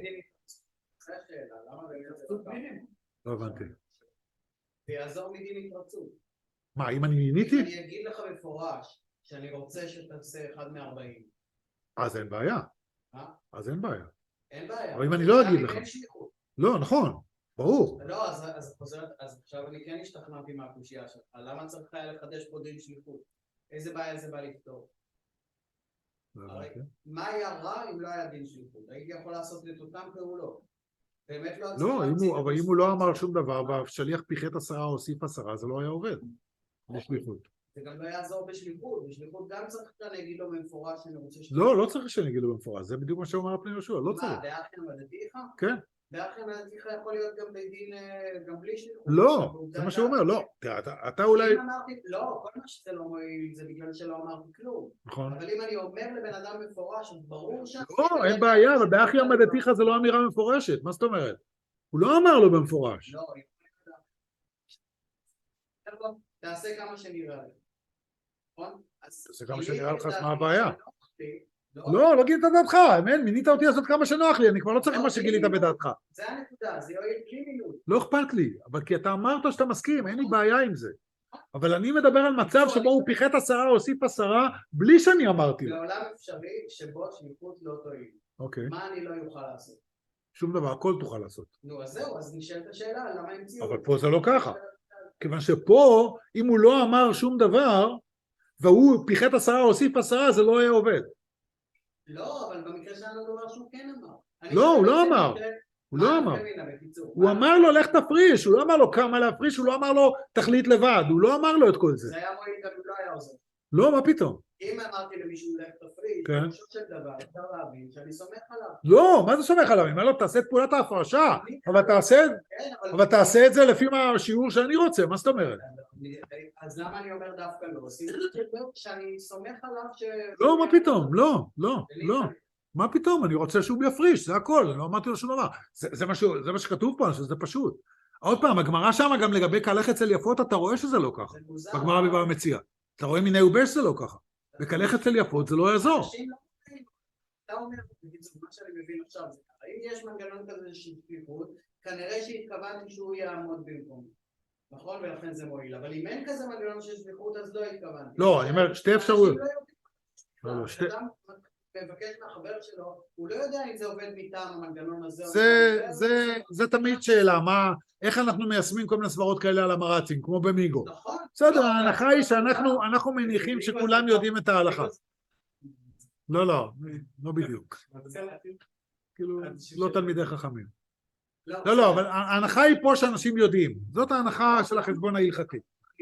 לא הבנתי. זה יעזור מדין התרצות. מה, אם אני מיניתי? אני אגיד לך מפורש שאני רוצה שתעשה אחד מארבעים. אז אין בעיה. אה? אז אין בעיה. אין בעיה. אבל אם אני לא אגיד לך. אין שליחות. לא, נכון. ברור. לא, אז, אז, חוזרת, אז עכשיו אני כן השתכנעתי מהקושייה שלך. למה צריך היה לחדש פה דין שליחות? איזה בעיה זה בא לפתור? הרי, מה היה רע אם לא היה דין שליחות? הייתי יכול לעשות את אותם פעולות. באמת לא... לא, אם הוא, אבל אם הוא לא אמר שום דבר, והשליח פיחת עשרה או הוסיף עשרה, זה לא היה עובד. בשליחות. זה גם לא יעזור בשליחות. בשליחות גם צריך שאני אגיד לו במפורש שאני רוצה שליחות. לא, לא צריך שאני אגיד לו במפורש. זה בדיוק מה שאומר פני יהושע, לא צריך. מה, באחים מדתיך? כן. באחים מדתיך יכול להיות גם בדין, גם בלי שליחות. לא, זה מה שהוא אומר, לא. תראה, אתה אולי... לא, כל מה שזה לא מועיל זה בגלל שלא אמרתי כלום. נכון. אבל אם אני אומר לבן אדם מפורש, אז ברור ש... לא, אין בעיה, אבל באחי המדתיך זה לא אמירה מפורשת. מה זאת אומרת? הוא לא אמר לו במפורש. לא, תעשה כמה שנראה לי. נכון? תעשה כמה שנראה לך, מה הבעיה? לא, לא, לא גילית את דעתך, אמן, מינית אותי לעשות כמה שנוח לי, אני כבר לא צריך מה שגילית בדעתך. זה הנקודה, זה יועיל בלי מילוי. לא אכפת לי, אבל כי אתה אמרת שאתה מסכים, אין לי בעיה עם זה. אבל אני מדבר על מצב שבו הוא פיחת עשרה או הוסיף עשרה, בלי שאני אמרתי לו. בעולם אפשרי שבו שליחות לא תועיל. אוקיי. מה אני לא יוכל לעשות? שום דבר, הכל תוכל לעשות. נו, אז זהו, אז נשאלת השאלה, למה המציאו? אבל פה זה לא ככה. כיוון שפה, אם הוא לא אמר שום דבר, והוא פיחת עשרה או הוסיף עשרה, זה לא היה עובד. לא, אבל במקרה שלנו דבר שהוא כן אמר. לא, הוא לא אמר. הוא לא אמר. הוא אמר לו לך תפריש, הוא לא אמר לו כמה להפריש, הוא לא אמר לו תחליט לבד, הוא לא אמר לו את כל זה. זה היה מועיל גם לא היה עוזר. לא, מה פתאום? אם אמרתי למישהו לך תפריש, כן. פשוט של דבר, אפשר להבין שאני סומך עליו. לא, מה זה סומך עליו? אם לא תעשה את פעולת ההפרשה, אבל תעשה, אבל תעשה את זה לפי השיעור שאני רוצה, מה זאת אומרת? אז למה אני אומר דווקא לא? שאני סומך עליו ש... לא, מה פתאום? לא, לא, לא. מה פתאום? אני רוצה שהוא יפריש, זה הכל, אני לא אמרתי לו שום דבר. זה, זה, מה ש... זה מה שכתוב פה, שזה פשוט. עוד פעם, הגמרא שם גם לגבי קלח אצל יפות, אתה רואה שזה לא ככה. בגמרא בבבא מציעא. אתה רואה מיני ובש שזה לא ככה. וקלח אצל יפות זה לא יעזור. אתה אומר, מה שאני מבין עכשיו, אם יש מנגנון כזה של שליחות, כנראה שהתכוונתי שהוא יעמוד במקום. נכון? ולכן זה מועיל. אבל אם אין כזה מנגנון של שליחות, אז לא התכוונתי. לא, אני אומר, שתי אפשרויות. אדם מבקש מהחבר שלו, הוא לא יודע אם זה עובד מטעם המנגנון הזה. זה, זה, זה תמיד שאלה, מה, איך אנחנו מיישמים כל מיני סברות כאלה על המרצים, כמו במיגו. נכון. בסדר, ההנחה היא שאנחנו, אנחנו מניחים שכולם יודעים את ההלכה. לא, לא, לא בדיוק. כאילו, לא תלמידי חכמים. לא, לא, אבל ההנחה היא פה שאנשים יודעים. זאת ההנחה של החשבון ההלכתי.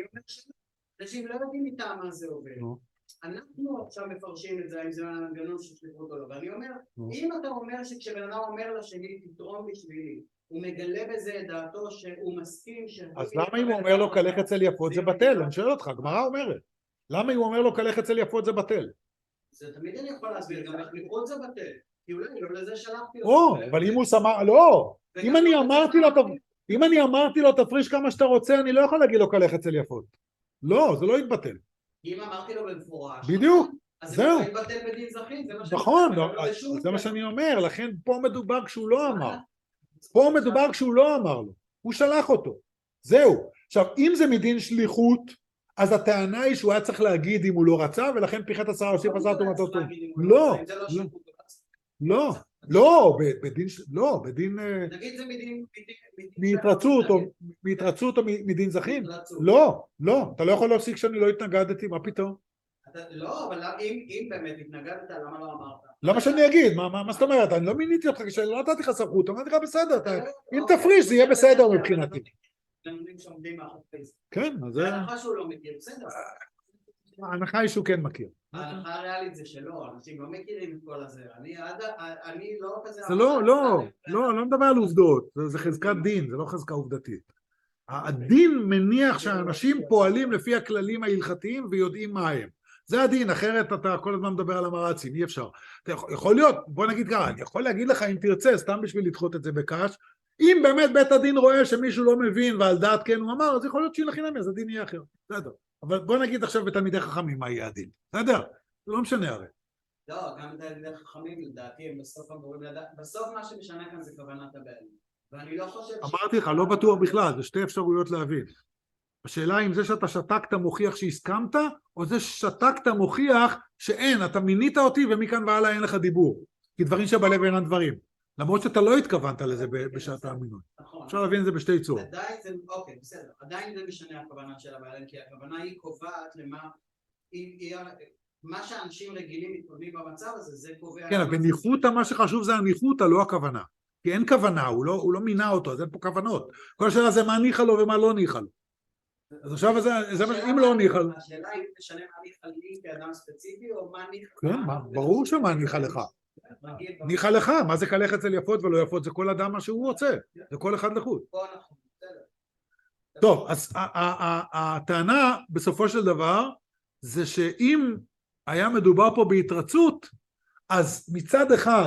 אנשים לא יודעים מטעם מה זה עובד. אנחנו עכשיו מפרשים את זה, אם זה מנגנון של שליחות או לא, ואני אומר, אם אתה אומר שכשבן אדם אומר לשני תתרום בשבילי, הוא מגלה בזה את דעתו שהוא מסכים ש... אז למה אם הוא אומר לו קלח אצל יפות זה בטל? אני שואל אותך, הגמרא אומרת. למה אם הוא אומר לו קלח אצל יפות זה בטל? זה תמיד אני יכול להסביר, גם השליחות זה בטל. כי אולי לא לזה שלחתי אותו. או, אבל אם הוא שמע, לא, וגם אם אני לא אמרתי לזה לו, שלחתי. אם אני אמרתי לו תפריש כמה שאתה רוצה, אני לא יכול להגיד לו קלח אצל יפות. לא, זה לא יתבטל. אם אמרתי לו במפורש. בדיוק, אז זה זהו. לא יתבטל בדין זכין, זה מה שאני נכון, אומר, לא, אבל בשום זה מה מקרה. שאני אומר, לכן פה מדובר כשהוא לא אמר. פה מדובר כשהוא לא אמר לו, הוא שלח אותו. זהו. עכשיו, אם זה מדין שליחות, אז הטענה היא שהוא היה צריך להגיד אם הוא לא רצה, ולכן פיחת עשרה הוסיף עשרה תומתו טוב. לא, אם זה לא לא, שיפוט, לא, לא, ב- בדין, לא, בדין אה, נגיד זה מדין... מהתרצות או מהתרצות או מדין זכין. מהתרצות. לא, לא, אתה לא יכול להפסיק שאני לא התנגדתי, מה פתאום? אתה- לא, אבל למה- אם אם באמת התנגדת, למה לא אמרת? למה שאני אגיד? מה, מה, מה זאת אומרת? אני לא מיניתי אותך, כשלא נתתי לך סמכות, אמרתי לך בסדר, אתה- אם אוקיי, תפריש זה יהיה אבל בסדר אבל מבחינתי. למדים שעומדים מאחורי זה. כן, אז זה, בהנחה שהוא לא מכיר, בסדר. ההנחה היא שהוא כן מכיר. ההנחה הריאלית זה שלא, אנשים לא מכירים את כל הזה. אני עד ה- אני לא כזה... זה לא, לא, לא, אני לא מדבר על עובדות, זה, זה חזקת דין, זה לא חזקה עובדתית. הדין מניח שאנשים פועלים לפי הכללים ההלכתיים ויודעים מה הם. זה הדין, אחרת אתה כל הזמן מדבר על המרצים, אי אפשר. אתה יכול, יכול להיות, בוא נגיד ככה, אני יכול להגיד לך אם תרצה, סתם בשביל לדחות את זה בקש, אם באמת בית הדין רואה שמישהו לא מבין ועל דעת כן הוא אמר, אז יכול להיות שהיא לחינם, אז הדין יהיה אחר. בסדר. אבל בוא נגיד עכשיו בתלמידי חכמים מה יהיה הדין. בסדר? זה לא משנה הרי. לא, גם תלמידי חכמים לדעתי הם בסוף אמורים לדעת, בסוף מה שמשנה כאן זה כוונת הבעלים. ואני לא חושב... אמרתי לך, לא בטוח בכלל, זה שתי אפשרויות להבין. השאלה אם זה שאתה שתקת מוכיח שהסכמת, או זה ששתקת מוכיח שאין, אתה מינית אותי ומכאן והלאה אין לך דיבור. כי דברים שבלב אינם דברים. למרות שאתה לא התכוונת לזה בשעת המינוי. נכון. אפשר להבין את זה בשתי צורות. עדיין זה, אוקיי, בסדר. עדיין זה משנה הכוונה של הבעלים, כי הכוונה היא קובעת למה... היא- היא- מה שאנשים רגילים מתכוונים במצב הזה, זה קובע... כן, בניחותא מה שחשוב זה הניחותא, לא הכוונה. כי אין כוונה, הוא לא, הוא לא מינה אותו, אז אין פה כוונות. כל השאלה זה מה ניחא לו ומה לא ניחא לו. אז עכשיו זה, זה מה, אם לא ניחא לו. השאלה היא משנה מה ניחא לי כאדם ספציפי, או מה ניחא... כן, מה, ברור שמה ניחא לך. נגיד, ניחא לך, מה זה קלח אצל יפות ולא יפות? זה כל אדם מה שהוא רוצה, זה כל אחד לחוד. פה אנחנו, בסדר. טוב, אז ה- ה- ה- הטענה בסופו של דבר זה שאם היה מדובר פה בהתרצות, אז מצד אחד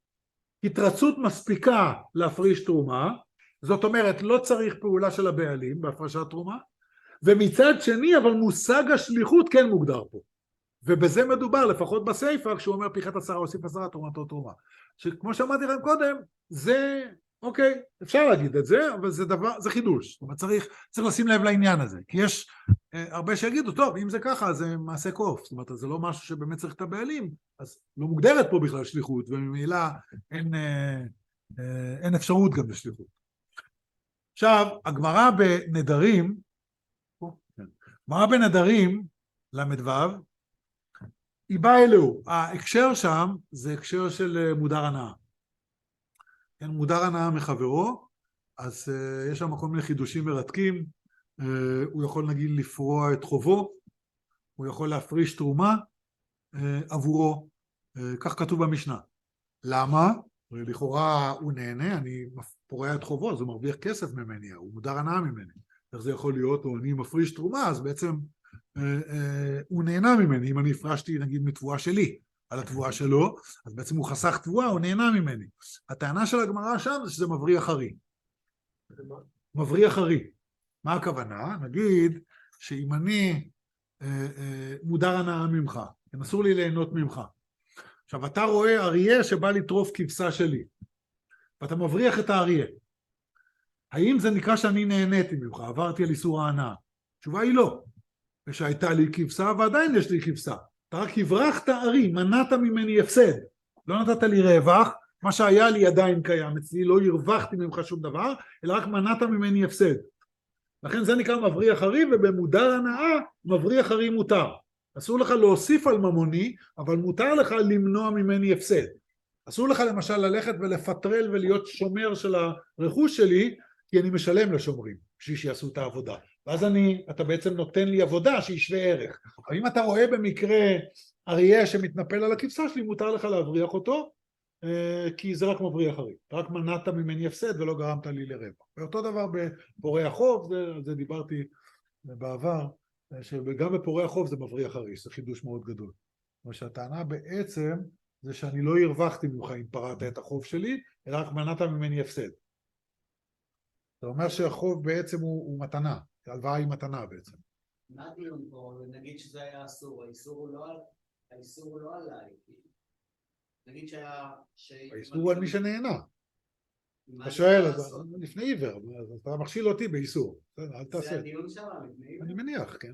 התרצות מספיקה להפריש תרומה, זאת אומרת לא צריך פעולה של הבעלים בהפרשת תרומה, ומצד שני אבל מושג השליחות כן מוגדר פה, ובזה מדובר לפחות בסייפה כשהוא אומר פיחת עשרה הוסיף עשרה תרומתו תרומה, שכמו שאמרתי לכם קודם זה אוקיי, אפשר להגיד את זה, אבל זה דבר, זה חידוש, זאת אומרת צריך, צריך לשים לב לעניין הזה, כי יש אה, הרבה שיגידו, טוב, אם זה ככה, זה מעשה קוף, זאת אומרת, זה לא משהו שבאמת צריך את הבעלים, אז לא מוגדרת פה בכלל שליחות, וממילא אין, אה, אה, אין אפשרות גם לשליחות. עכשיו, הגמרא בנדרים, הגמרא בנדרים, למדו, היא באה אלוהו, ההקשר שם זה הקשר של מודר הנאה. כן, מודר הנאה מחברו, אז uh, יש שם כל מיני חידושים מרתקים, uh, הוא יכול נגיד לפרוע את חובו, הוא יכול להפריש תרומה uh, עבורו, uh, כך כתוב במשנה. למה? לכאורה הוא נהנה, אני פורע את חובו, אז הוא מרוויח כסף ממני, הוא מודר הנאה ממני. איך זה יכול להיות, או אני מפריש תרומה, אז בעצם uh, uh, הוא נהנה ממני, אם אני הפרשתי נגיד מתבואה שלי. על התבואה שלו, אז בעצם הוא חסך תבואה, הוא נהנה ממני. הטענה של הגמרא שם זה שזה מבריח חרי. מבריח חרי. מה הכוונה? נגיד שאם אני אה, אה, מודר הנאה ממך, אסור לי ליהנות ממך. עכשיו אתה רואה אריה שבא לטרוף כבשה שלי, ואתה מבריח את האריה. האם זה נקרא שאני נהניתי ממך, עברתי על איסור ההנאה? התשובה היא לא. ושהייתה לי כבשה ועדיין יש לי כבשה. אתה רק הברחת ארי, מנעת ממני הפסד, לא נתת לי רווח, מה שהיה לי עדיין קיים אצלי, לא הרווחתי ממך שום דבר, אלא רק מנעת ממני הפסד. לכן זה נקרא מבריח ארי, ובמודר הנאה מבריח ארי מותר. אסור לך להוסיף על ממוני, אבל מותר לך למנוע ממני הפסד. אסור לך למשל ללכת ולפטרל ולהיות שומר של הרכוש שלי, כי אני משלם לשומרים, בשביל שיעשו את העבודה. ואז אני, אתה בעצם נותן לי עבודה שהיא שווה ערך. אבל אם אתה רואה במקרה אריה שמתנפל על הכבשה שלי, מותר לך להבריח אותו, כי זה רק מבריח ארי. אתה רק מנעת ממני הפסד ולא גרמת לי לרווח. ואותו דבר בפורעי החוב, זה, זה דיברתי בעבר, שגם בפורעי החוב זה מבריח ארי, זה חידוש מאוד גדול. אבל שהטענה בעצם זה שאני לא הרווחתי ממך אם פרעת את החוב שלי, אלא רק מנעת ממני הפסד. זה אומר שהחוב בעצם הוא, הוא מתנה, הלוואה היא מתנה בעצם. מה הדיון פה? נגיד שזה היה אסור, האיסור הוא לא, האיסור הוא לא עליי. נגיד שהיה... האיסור הוא על מי שנהנה. אתה שואל, לפני עיוור, אתה מכשיל אותי באיסור. אל תעשה. זה הדיון שם, לפני עיוור? אני מניח, כן.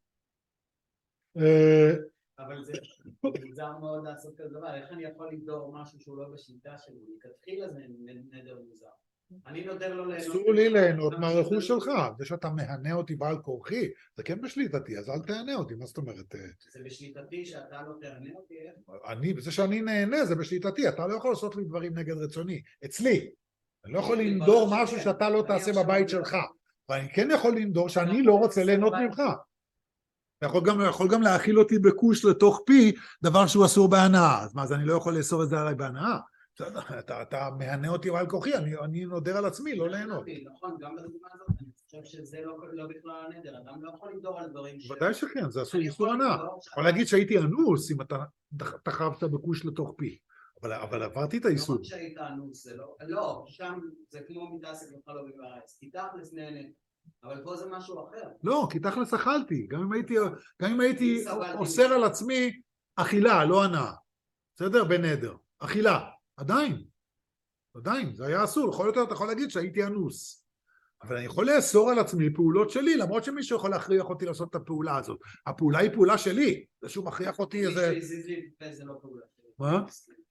אבל זה מוזר מאוד לעשות כזה דבר. איך אני יכול לדור משהו שהוא לא בשליטה שלי? לכתחילה זה נדר מוזר. אני נודר לו ליהנות. אסור לי ליהנות מהרכוש שלך. זה שאתה מהנה אותי בעל כורחי, זה כן בשליטתי, אז אל תהנה אותי. מה זאת אומרת? זה בשליטתי שאתה לא תהנה אותי? אני, זה שאני נהנה, זה בשליטתי. אתה לא יכול לעשות לי דברים נגד רצוני. אצלי. אני לא יכול לנדור משהו שאתה לא תעשה בבית שלך. ואני כן יכול לנדור שאני לא רוצה ליהנות ממך. אתה יכול גם, יכול גם להאכיל אותי בכוש לתוך פי, דבר שהוא אסור בהנאה. אז מה, אז אני לא יכול לאסור את זה עליי בהנאה? אתה, אתה מהנה אותי על כוחי, אני, אני נודר על עצמי, לא ליהנות. נכון, גם בדוגמה הזאת, אני חושב שזה לא, לא בכלל הנדר, אדם לא יכול לנדור על דברים ש... ודאי שכן, זה אסור איסור הנאה. יכול להגיד שהייתי אנוס אם אתה תחבת בכוש לתוך פי. אבל, אבל עברתי את האיסור. לא רק שהיית אנוס, זה לא, לא, שם זה כמו מתעסק לך לא בבארץ, כי תכלס נהנה, אבל פה זה משהו אחר. לא, כי תכלס אכלתי, גם אם הייתי, גם אם הייתי אוסר על עצמי אכילה, לא הנאה, בסדר? בנדר, אכילה, עדיין, עדיין, זה היה אסור, יכול יותר, אתה יכול להגיד שהייתי אנוס, אבל אני יכול לאסור על עצמי פעולות שלי, למרות שמישהו יכול להכריח אותי לעשות את הפעולה הזאת, הפעולה היא פעולה שלי, זה שהוא מכריח אותי איזה... מי שהזיז לי זה לא פעולה שלי. מה?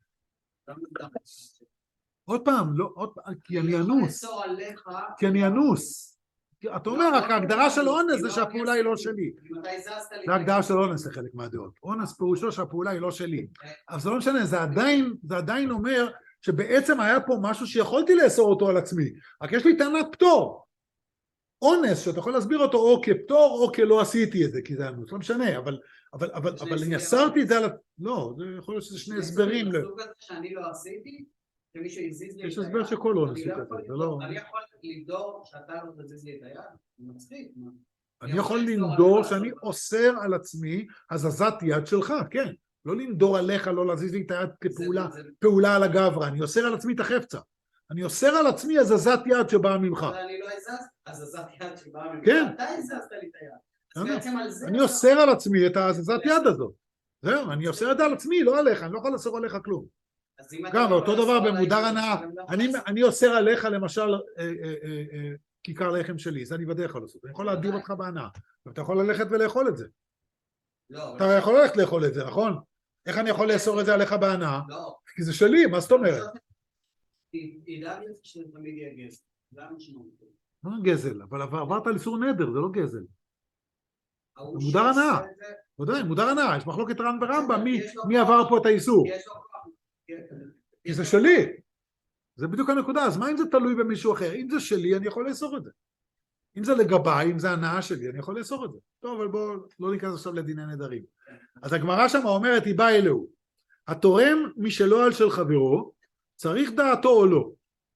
עוד פעם, לא, עוד פעם, כי אני אנוס, כי אני אנוס, אתה אומר, רק ההגדרה של אונס זה שהפעולה היא לא שלי, זה ההגדרה של אונס לחלק מהדעות, אונס פירושו שהפעולה היא לא שלי, אבל זה לא משנה, זה עדיין, זה עדיין אומר שבעצם היה פה משהו שיכולתי לאסור אותו על עצמי, רק יש לי טענת פטור, אונס שאתה יכול להסביר אותו או כפטור או כלא עשיתי את זה, כי זה אנוס, לא משנה, אבל אבל, אבל, אבל אני אסרתי את זה על... לא, זה יכול להיות שזה שני הסברים. בסוג הזה שאני לא עשיתי, שמישהו הזיז לי את היד. יש הסבר שכל לא נסית את זה, זה לא... אני יכול לנדור שאתה לא תזיז לי את היד? זה מצחיק. אני יכול לנדור שאני אוסר על עצמי הזזת יד שלך, כן. לא לנדור עליך, לא להזיז לי את היד כפעולה, פעולה על הגברה. אני אוסר על עצמי את החפצה. אני אוסר על עצמי הזזת יד שבאה ממך. אבל אני לא הזז, הזזת יד שבאה ממך. כן. אתה הזזת לי את היד. אני אוסר על עצמי את ההזזת יד הזאת. זהו, אני אוסר את זה על עצמי, לא עליך, אני לא יכול לאסור עליך כלום. גם אותו דבר במודר הנאה, אני אוסר עליך למשל כיכר לחם שלי, זה אני בדרך כלל לעשות, אני יכול להדיר אותך בהנאה, ואתה יכול ללכת ולאכול את זה. אתה יכול ללכת לאכול את זה, נכון? איך אני יכול לאסור את זה עליך בהנאה? כי זה שלי, מה זאת אומרת? ידעתי שתמיד יהיה גזל, זה המשמעות. לא גזל, אבל עברת על איסור נדר, זה לא גזל. מודר הנאה, ודאי, מודר הנאה, יש מחלוקת ר"ן ברמב"ם, מי עבר פה את האיסור? כי זה שלי, זה בדיוק הנקודה, אז מה אם זה תלוי במישהו אחר? אם זה שלי, אני יכול לאסור את זה. אם זה לגביי, אם זה הנאה שלי, אני יכול לאסור את זה. טוב, אבל בואו לא ניכנס עכשיו לדיני נדרים. אז הגמרא שם אומרת, היא באה אלוהו, התורם משלו על של חברו, צריך דעתו או לא.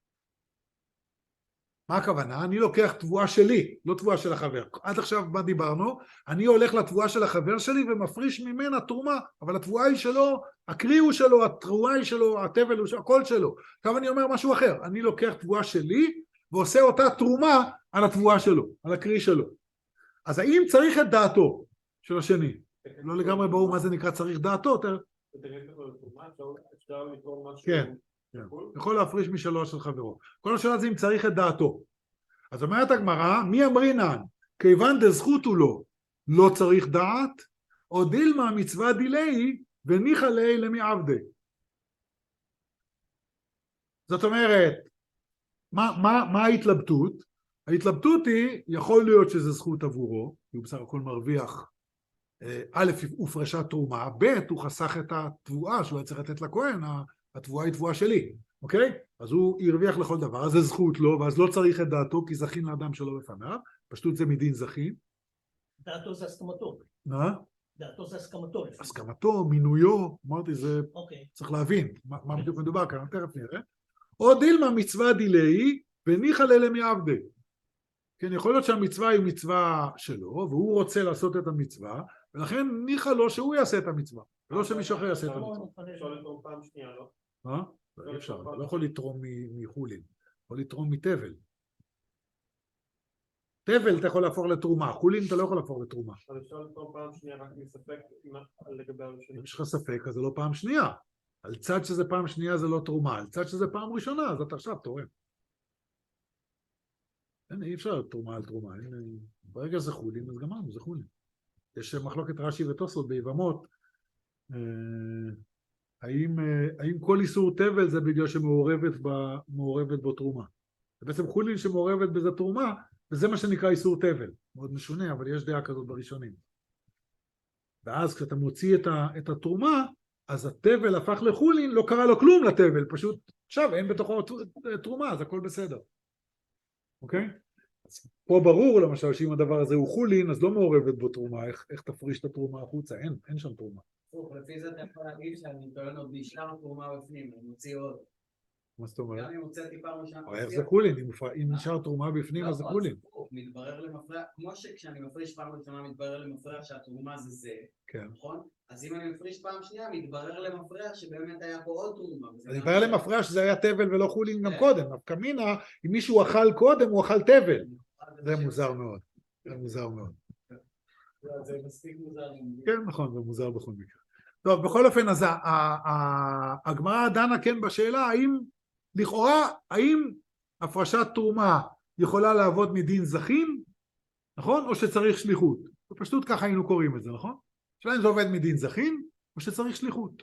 מה הכוונה? אני לוקח תבואה שלי, לא תבואה של החבר. עד עכשיו מה דיברנו? אני הולך לתבואה של החבר שלי ומפריש ממנה תרומה, אבל התבואה היא שלו, הקרי הוא שלו, התרומה היא שלו, התבל הוא שלו, הכל שלו. עכשיו אני אומר משהו אחר, אני לוקח תבואה שלי ועושה אותה תרומה על התבואה שלו, על הקרי שלו. אז האם צריך את דעתו של השני? לא לגמרי ברור מה זה נקרא צריך דעתו. כן. יכול להפריש משלו של חברו. כל השאלה זה אם צריך את דעתו. אז אומרת הגמרא, מי אמרינן? כיוון דזכות הוא לא, לא צריך דעת, או דילמה מצווה דילי, וניחא ליה למי עבדי. זאת אומרת, מה, מה, מה ההתלבטות? ההתלבטות היא, יכול להיות שזה זכות עבורו, הוא בסך הכל מרוויח, א', הופרשה תרומה, ב', הוא חסך את התבואה שהוא היה צריך לתת לכהן, התבואה היא תבואה שלי, אוקיי? אז הוא ירוויח לכל דבר, אז זה זכות לו, ואז לא צריך את דעתו, כי זכין לאדם שלא בפניו, פשטות זה מדין זכין. דעתו זה הסכמתו. מה? דעתו זה הסכמתו. הסכמתו, מינויו, אמרתי, זה צריך להבין, מה בדיוק מדובר כאן, תכף נראה. או דילמה מצווה דילי, וניחא ליה למי עבדי. כן, יכול להיות שהמצווה היא מצווה שלו, והוא רוצה לעשות את המצווה, ולכן ניחא לו שהוא יעשה את המצווה. ולא שמישהו אחר יעשה את אפשר המצווה. אפשר לתרום פעם שנייה, לא? אה? לא, אי אפשר, אתה לא יכול לתרום מ- מחולין, יכול לתרום מתבל. תבל אתה יכול להפוך לתרומה, חולין אתה לא יכול להפוך לתרומה. אז אפשר לתרום פעם שנייה רק מספק מה- לגבי הראשונים. אם יש לך ספק, אז זה לא פעם שנייה. על צד שזה פעם שנייה זה לא תרומה, על צד שזה פעם ראשונה, אז אתה עכשיו תורם. אין, אי אפשר תרומה על תרומה. אין, ברגע שזה חולין, אז גמרנו, זה חולין. יש מחלוקת רש"י ותוספות ביבמות, אה, האם, אה, האם כל איסור תבל זה בגלל שמעורבת ב- מעורבת בו תרומה. זה בעצם חולין שמעורבת בזה תרומה, וזה מה שנקרא איסור תבל. מאוד משונה, אבל יש דעה כזאת בראשונים. ואז כשאתה מוציא את, ה, את התרומה, אז התבל הפך לחולין, לא קרה לו כלום לתבל, פשוט עכשיו אין בתוכו תרומה, אז הכל בסדר. אוקיי? אז פה ברור למשל שאם הדבר הזה הוא חולין, אז לא מעורבת בו תרומה, איך, איך תפריש את התרומה החוצה, אין, אין שם תרומה. לפי זה אתה יכול להגיד שאני טוען עוד נשאר תרומה בפנים, אני מוציא עוד. מה זאת אומרת? גם אם הוצאתי פעם ראשונה... אבל איך זה חולין? אם, אם נשאר תרומה בפנים, אז זה חולין. מתברר למפרע, כמו שכשאני מפריש פעם ראשונה מתברר למפרע שהתרומה זה זה, כן. נכון? אז אם אני מפריש פעם שנייה, מתברר למפרע שבאמת היה פה עוד תרומה. אני מתברר למפרע שזה היה תבל ולא חולין גם קודם, אבל כמינה, אם מישהו אכל קודם, הוא אכל תבל. זה מוזר מאוד. זה מוזר מאוד. זה מספיק מוזר. כן, נכון, זה מוזר בכל מקרה. טוב, בכל אופן, אז הגמרא דנה כן בשאלה, האם, לכאורה, האם הפרשת תרומה יכולה לעבוד מדין זכין, נכון? או שצריך שליחות. בפשטות ככה היינו קוראים את זה, נכון? שאלה אם זה עובד מדין זכין, או שצריך שליחות.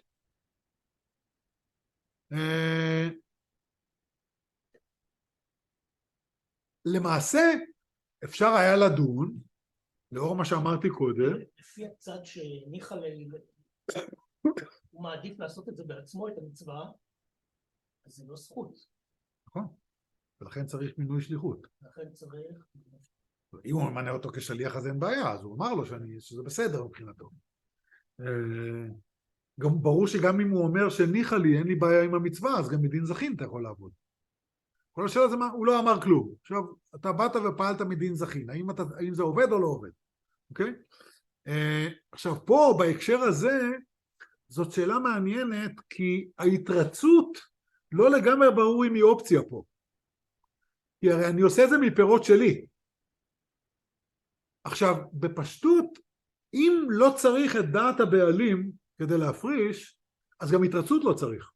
למעשה, אפשר היה לדון, לאור מה שאמרתי קודם, לפי הצד שניחא הוא מעדיף לעשות את זה בעצמו, את המצווה, אז זה לא זכות. נכון, ולכן צריך מינוי שליחות. לכן צריך... אם הוא ממנה אותו כשליח אז אין בעיה, אז הוא אמר לו שאני, שזה בסדר מבחינתו. גם ברור שגם אם הוא אומר שניחא לי, אין לי בעיה עם המצווה, אז גם מדין זכין אתה יכול לעבוד. כל השאלה זה מה, הוא לא אמר כלום. עכשיו, אתה באת ופעלת מדין זכין, האם, אתה, האם זה עובד או לא עובד? אוקיי? עכשיו, פה, בהקשר הזה, זאת שאלה מעניינת, כי ההתרצות לא לגמרי ברור אם היא אופציה פה. כי הרי אני עושה את זה מפירות שלי. עכשיו, בפשטות, אם לא צריך את דעת הבעלים כדי להפריש, אז גם התרצות לא צריך.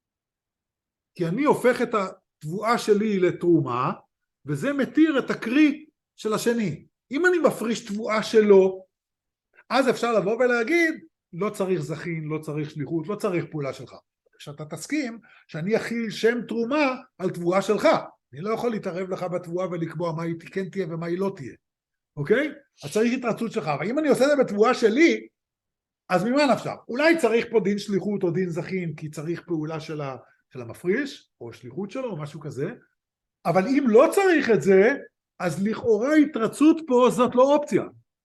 כי אני הופך את התבואה שלי לתרומה, וזה מתיר את הקרי של השני. אם אני מפריש תבואה שלו, אז אפשר לבוא ולהגיד, לא צריך זכין, לא צריך שליחות, לא צריך פעולה שלך. כשאתה תסכים שאני אכיל שם תרומה על תבואה שלך. אני לא יכול להתערב לך בתבואה ולקבוע מה היא כן תהיה ומה היא לא תהיה. אוקיי? אז צריך התרצות שלך. אבל אם אני עושה את זה בתבואה שלי, אז ממה נפשך? אולי צריך פה דין שליחות או דין זכין, כי צריך פעולה של, ה, של המפריש, או שליחות שלו, או משהו כזה. אבל אם לא צריך את זה, אז לכאורה התרצות פה זאת לא אופציה.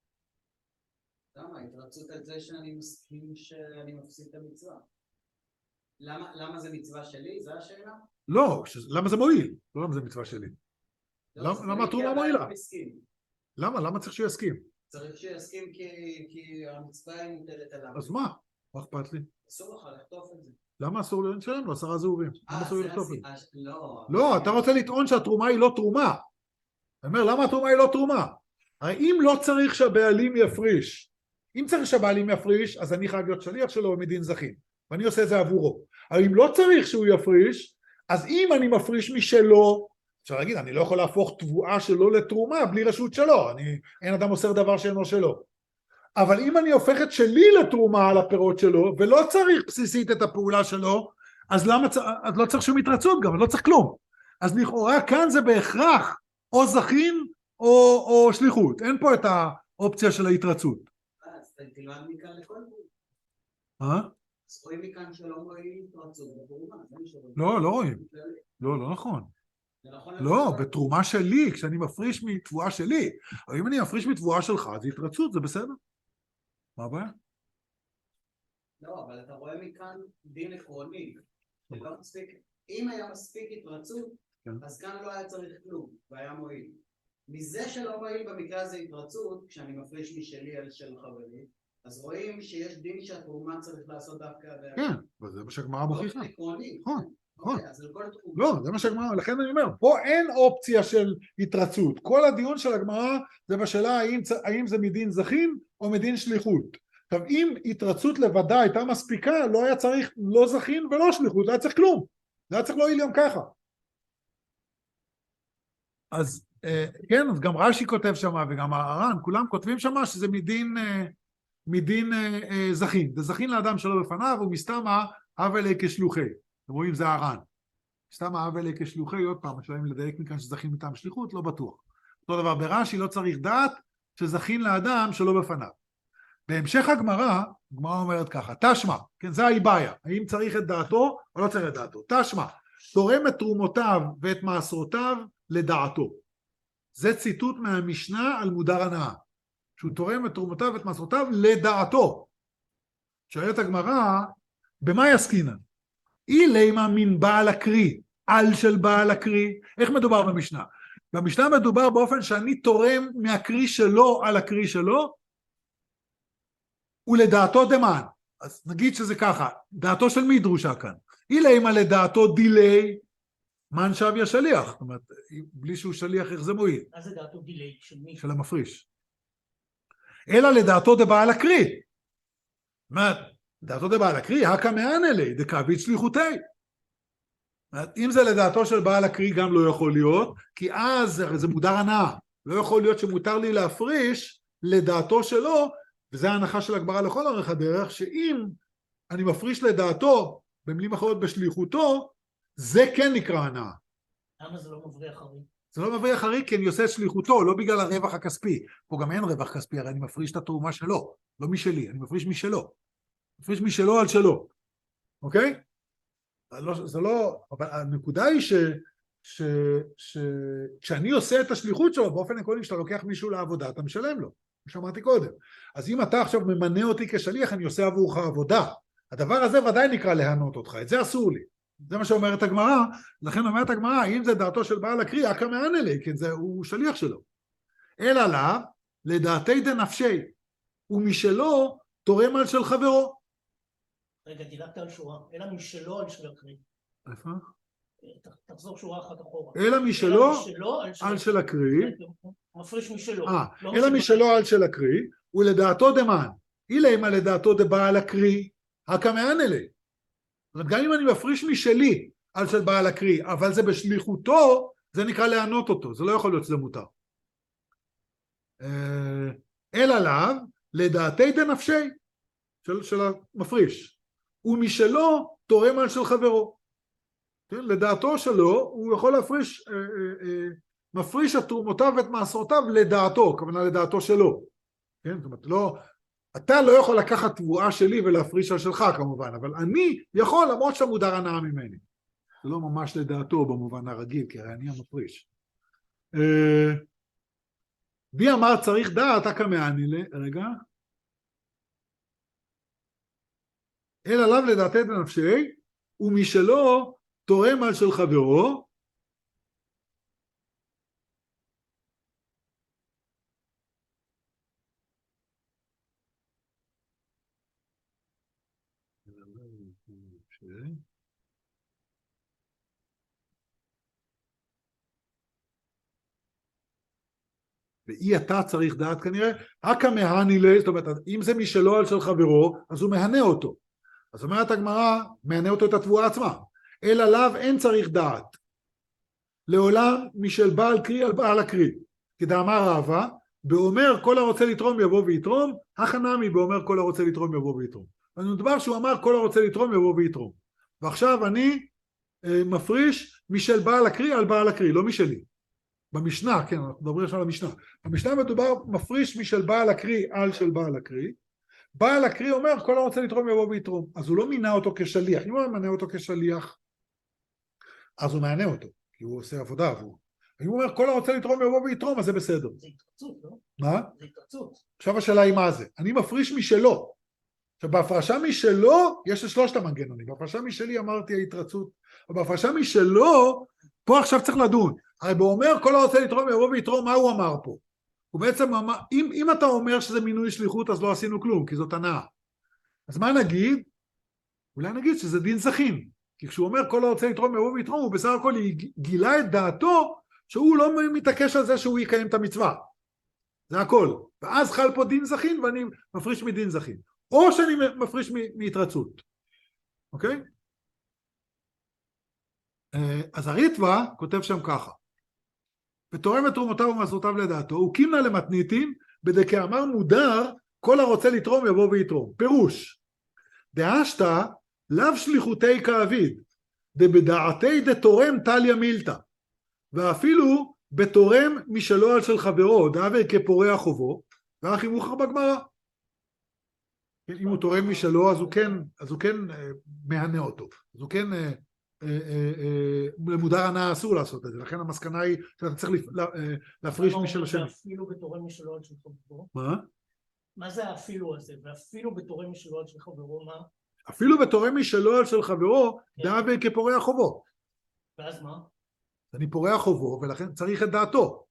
למה? התרצות על זה שאני מסכים שאני מפסיד את המצווה. למה, למה זה מצווה שלי? זו השאלה? לא, ש... למה זה מועיל? לא למה זה מצווה שלי. לא, למה, למה התרומה מועילה? מסכים. למה? למה צריך שהוא יסכים? צריך שיסכים כי, כי המצווה היא מוטלת עליו. אז מה? מה אכפת לי? אסור לך לחטוף את זה. למה אסור לי לשלם לו עשרה זהובים? למה אסור לי לחטוף את זה? הס... לא. לא, אתה רוצה לטעון שהתרומה היא לא תרומה. אני אומר, למה התרומה היא לא תרומה? הרי אם לא צריך שהבעלים יפריש, אם צריך שהבעלים יפריש, אז אני חייב להיות שליח שלו מדין זכין, ואני עושה את זה עבורו. אבל אם לא צריך שהוא יפריש, אז אם אני מפריש משלו, אפשר להגיד, אני לא יכול להפוך תבואה שלו לתרומה בלי רשות שלו, אני, אין אדם עושה דבר שאינו שלו. אבל אם אני הופך את שלי לתרומה על הפירות שלו, ולא צריך בסיסית את הפעולה שלו, אז, למה, אז לא צריך שום התרצות גם, לא צריך כלום. אז לכאורה כאן זה בהכרח או זכין או, או שליחות, אין פה את האופציה של ההתרצות. אז תלמד מכאן לכל דבר. אה? אז רואים מכאן שלא רואים התרצות בתרומה. לא, לא רואים. לא, לא נכון. לא, בתרומה שלי, כשאני מפריש מתבואה שלי, אבל אם אני מפריש מתבואה שלך, זה התרצות, זה בסדר. מה הבעיה? לא, אבל אתה רואה מכאן דין עקרוני. שלא מספיק, אם היה מספיק התרצות, אז כאן לא היה צריך כלום, והיה מועיל. מזה שלא מועיל במקרה הזה התרצות, כשאני מפריש משלי על של חברי, אז רואים שיש דין שהתרומה צריך לעשות דווקא... כן, וזה מה שהגמרא מוכיחה. נכון, נכון. נכון. לא, זה מה שהגמרא, לכן אני אומר, פה אין אופציה של התרצות. כל הדיון של הגמרא זה בשאלה האם, האם זה מדין זכין או מדין שליחות. עכשיו, אם התרצות לבדה הייתה מספיקה, לא היה צריך לא זכין ולא שליחות, לא היה צריך כלום. זה היה צריך לא עליון ככה. אז כן, אז גם רש"י כותב שם, וגם הר"ן, כולם כותבים שם שזה מדין, מדין זכין. זה זכין לאדם שלא בפניו, ומסתמה הווה ליה כשלוחי. אתם רואים, זה הר"ן. מסתמה הווה ליה כשלוחי, עוד פעם, השאלה אם לדייק מכאן שזכין מטעם שליחות, לא בטוח. אותו דבר ברש"י, לא צריך דעת שזכין לאדם שלא בפניו. בהמשך הגמרא, הגמרא אומרת ככה, תשמע, כן, זה האיבעיה, האם צריך את דעתו או לא צריך את דעתו. תשמע, תורם את תרומותיו ואת מעשרותיו לדעתו. זה ציטוט מהמשנה על מודר הנאה, שהוא תורם את תרומותיו ואת מעשרותיו לדעתו. שואלת הגמרא, במה יסקינן? אי לימה מן בעל הקרי, על של בעל הקרי. איך מדובר במשנה? במשנה מדובר באופן שאני תורם מהקרי שלו על הקרי שלו, ולדעתו דמן. אז נגיד שזה ככה, דעתו של מי דרושה כאן? אי לימה לדעתו דילי, מן שוויה שליח. זאת אומרת, בלי שהוא שליח, איך זה מועיל? מה זה דעתו דילי? של מי? של המפריש. אלא לדעתו דבעל הקרי. זאת אומרת, דעתו דבעל הקרי, הקא מאן אלי, דקאבית שליחותי. אם זה לדעתו של בעל הקרי גם לא יכול להיות, כי אז זה מודר הנאה. לא יכול להיות שמותר לי להפריש לדעתו שלו, וזה ההנחה של הגמרא לכל אורך הדרך, שאם אני מפריש לדעתו, במילים אחרות בשליחותו, זה כן נקרא הנאה. למה זה לא מבריח חריג? זה לא מבריח חריג כי אני עושה את שליחותו, לא בגלל הרווח הכספי. פה גם אין רווח כספי, הרי אני מפריש את התרומה שלו, לא משלי, אני מפריש משלו. מפריש משלו על שלו. אוקיי? לא, זה לא, אבל הנקודה היא ש, ש, ש, כשאני עושה את השליחות שלו, באופן עקרוני, כשאתה לוקח מישהו לעבודה, אתה משלם לו, כמו שאמרתי קודם. אז אם אתה עכשיו ממנה אותי כשליח, אני עושה עבורך עבודה. הדבר הזה ודאי נקרא להנות אותך, את זה אסור לי. זה מה שאומרת הגמרא, לכן אומרת הגמרא, אם זה דעתו של בעל הקרי, הקא מאן אלי, כי זה, הוא שליח שלו. אלא לה, לדעתי דנפשי, ומשלו תורם על של חברו. רגע, דילגת על שורה, אלא משלו על של הקרי. איפה? תחזור שורה אחת אחורה. אלא משלו על על של הקרי. מפריש משלו. אה, אלא משלו על של הקרי, ולדעתו דמן. אילימה לדעתו דבעל הקרי, הקא מאן אלי. זאת אומרת, גם אם אני מפריש משלי על של בעל הקרי, אבל זה בשליחותו, זה נקרא לענות אותו, זה לא יכול להיות שזה מותר. אלא לאו, לדעתי דנפשי, של, של המפריש, ומשלו תורם על של חברו. כן? לדעתו שלו, הוא יכול להפריש, אה, אה, אה, מפריש את תרומותיו ואת מעשרותיו לדעתו, כוונה לדעתו שלו. כן? זאת אומרת, לא... אתה לא יכול לקחת תבואה שלי ולהפריש על שלך כמובן, אבל אני יכול למרות שאתה מודר הנאה ממני. זה לא ממש לדעתו במובן הרגיל, כי הרי אני המפריש. בי אמר צריך דעת, הקא מאן אלי, רגע. אלא לאו לדעתי דנפשי, ומשלו תורם על של חברו, ואי אתה צריך דעת כנראה, הקא מאן אלי, זאת אומרת, אם זה משלו על של חברו, אז הוא מהנה אותו. אז אומרת הגמרא, מהנה אותו את התבואה עצמה. אלא לאו אין צריך דעת. לעולם משל בעל קרי על בעל הקרי. כדאמר רבא, באומר כל הרוצה לתרום יבוא ויתרום, הכא נמי באומר כל הרוצה לתרום יבוא ויתרום. אז מדובר שהוא אמר כל הרוצה לתרום יבוא ויתרום. ועכשיו אני אה, מפריש משל בעל הקרי על בעל הקרי, לא משלי. במשנה, כן, אנחנו מדברים עכשיו על המשנה. במשנה מדובר מפריש משל בעל הקרי על של בעל הקרי. בעל הקרי אומר כל הרוצה לתרום יבוא ויתרום. אז הוא לא מינה אותו כשליח. אם הוא מנה אותו כשליח, אז הוא מענה אותו, כי הוא עושה עבודה עבור. אם הוא אומר כל הרוצה לתרום יבוא ויתרום, אז זה בסדר. זה התרצות, לא? מה? זה התרצות. עכשיו השאלה היא מה זה. אני מפריש משלו. עכשיו בהפרשה משלו יש שלושת המנגנונים. בהפרשה משלי אמרתי ההתרצות. בהפרשה משלו, פה עכשיו צריך לדון. הרי באומר כל הרוצה לתרום יבוא ויתרום, מה הוא אמר פה? הוא בעצם אמר, אם, אם אתה אומר שזה מינוי שליחות, אז לא עשינו כלום, כי זאת הנאה. אז מה נגיד? אולי נגיד שזה דין זכין, כי כשהוא אומר כל הרוצה לתרום יבוא ויתרום, הוא בסך הכל גילה את דעתו, שהוא לא מתעקש על זה שהוא יקיים את המצווה. זה הכל. ואז חל פה דין זכין, ואני מפריש מדין זכין. או שאני מפריש מהתרצות. אוקיי? אז הריטווה כותב שם ככה. ותורם את תרומותיו ומסורותיו לדעתו, הוא קימנה למתניתין, בדכאמר מודר, כל הרוצה לתרום יבוא ויתרום. פירוש. דאשתא, לאו שליחותי כאביד, דבדעתי דתורם טליה מילתא, ואפילו בתורם משלו על של חברו, דאבר כפורע חובו, ואחי מוכר בגמרא. אם הוא תורם משלו, אז הוא כן, אז הוא כן מהנה אותו, אז הוא כן, למודר הנאה אסור לעשות את זה, לכן המסקנה היא שאתה צריך להפריש משל השני. אפילו בתורם משלו על של חברו? מה? מה זה האפילו הזה? ואפילו בתורם משלו על של חברו, מה? אפילו בתורם משלו על של חברו, דאבר כפורע חובו. ואז מה? אני פורע חובו, ולכן צריך את דעתו.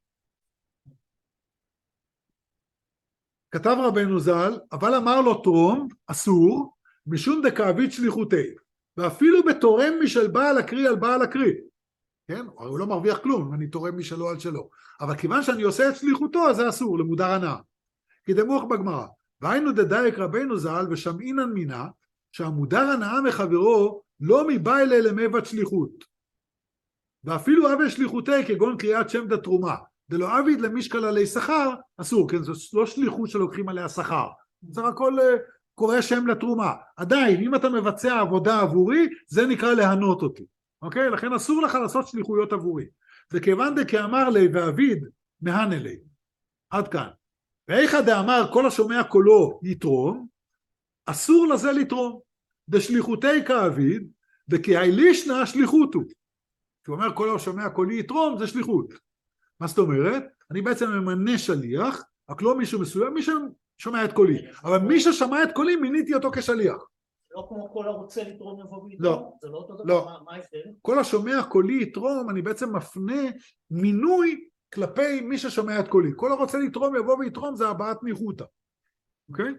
כתב רבנו ז"ל, אבל אמר לו תרום, אסור, משום דכאביד שליחותי, ואפילו בתורם משל בעל הקרי על בעל הקרי. כן? הוא לא מרוויח כלום, אם אני תורם משלו על שלו. אבל כיוון שאני עושה את שליחותו, אז זה אסור, למודר הנאה. כי דמוך בגמרא, והיינו דדייק רבנו ז"ל, ושמעינן מינה, שהמודר הנאה מחברו, לא מבא אלה למבט שליחות. ואפילו אבי שליחותי כגון קריאת שם דתרומה, דלא אביד למשקל עלי שכר, אסור, כן, זו לא שליחות שלוקחים עליה שכר, זה הכל קורא שם לתרומה. עדיין, אם אתה מבצע עבודה עבורי, זה נקרא להנות אותי, אוקיי? לכן אסור לך לעשות שליחויות עבורי. וכיוון דכאמר לי ואביד מהנה לי, עד כאן. ואיך דאמר כל השומע קולו יתרום, אסור לזה לתרום, דשליחותי כאביד, וכי הילישנה שליחותו. כשהוא אומר כל השומע קולי יתרום, זה שליחות. מה זאת אומרת? אני בעצם ממנה שליח, רק לא מישהו מסוים, מי ששומע את קולי. אבל מי ששמע את קולי, מיניתי אותו כשליח. לא כמו כל הרוצה לתרום יבוא ויתרום? לא. זה לא אותו דבר? לא. מה ההבדל? כל השומע קולי יתרום, אני בעצם מפנה מינוי כלפי מי ששומע את קולי. כל הרוצה לתרום יבוא ויתרום, זה הבעת ניחותא. אוקיי?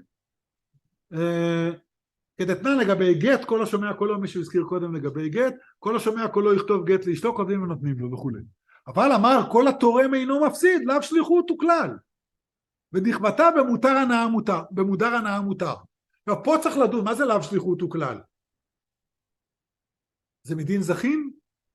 כדתנן לגבי גט, כל השומע קולו, מי שהזכיר קודם לגבי גט, כל השומע קולו יכתוב גט לאשתו, כותבים ונותנים לו וכו'. אבל אמר, כל התורם אינו מפסיד, לאו שליחות הוא כלל. ודכבתה במותר הנאה מותר, במודר הנאה מותר. ופה צריך לדון, מה זה לאו שליחות הוא כלל? זה מדין זכין?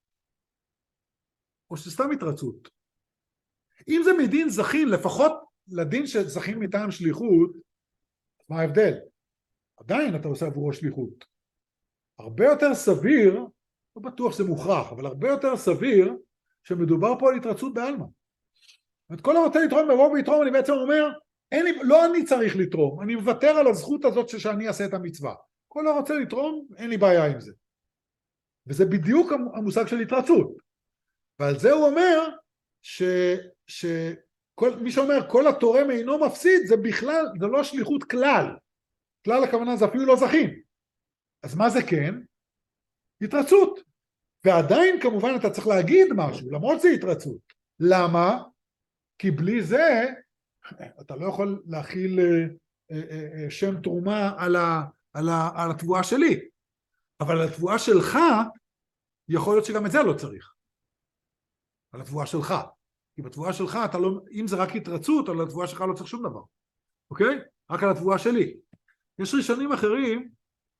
או שסתם התרצות? אם זה מדין זכין, לפחות לדין שזכין מטעם שליחות, מה ההבדל? עדיין אתה עושה עבורו שליחות. הרבה יותר סביר, לא בטוח שזה מוכרח, אבל הרבה יותר סביר, שמדובר פה על התרצות בעלמא. את כל הרוצה לתרום בבוא ויתרום, אני בעצם אומר, אין לי, לא אני צריך לתרום, אני מוותר על הזכות הזאת שאני אעשה את המצווה. כל הרוצה לתרום, אין לי בעיה עם זה. וזה בדיוק המושג של התרצות. ועל זה הוא אומר, ש, ש, כל, מי שאומר, כל התורם אינו מפסיד, זה בכלל, זה לא שליחות כלל. כלל הכוונה זה אפילו לא זכין. אז מה זה כן? התרצות. ועדיין כמובן אתה צריך להגיד משהו, למרות זה התרצות. למה? כי בלי זה אתה לא יכול להכיל שם תרומה על, ה, על, ה, על התבואה שלי. אבל על התבואה שלך, יכול להיות שגם את זה לא צריך. על התבואה שלך. כי בתבואה שלך, אתה לא, אם זה רק התרצות, על התבואה שלך לא צריך שום דבר. אוקיי? רק על התבואה שלי. יש ראשונים אחרים,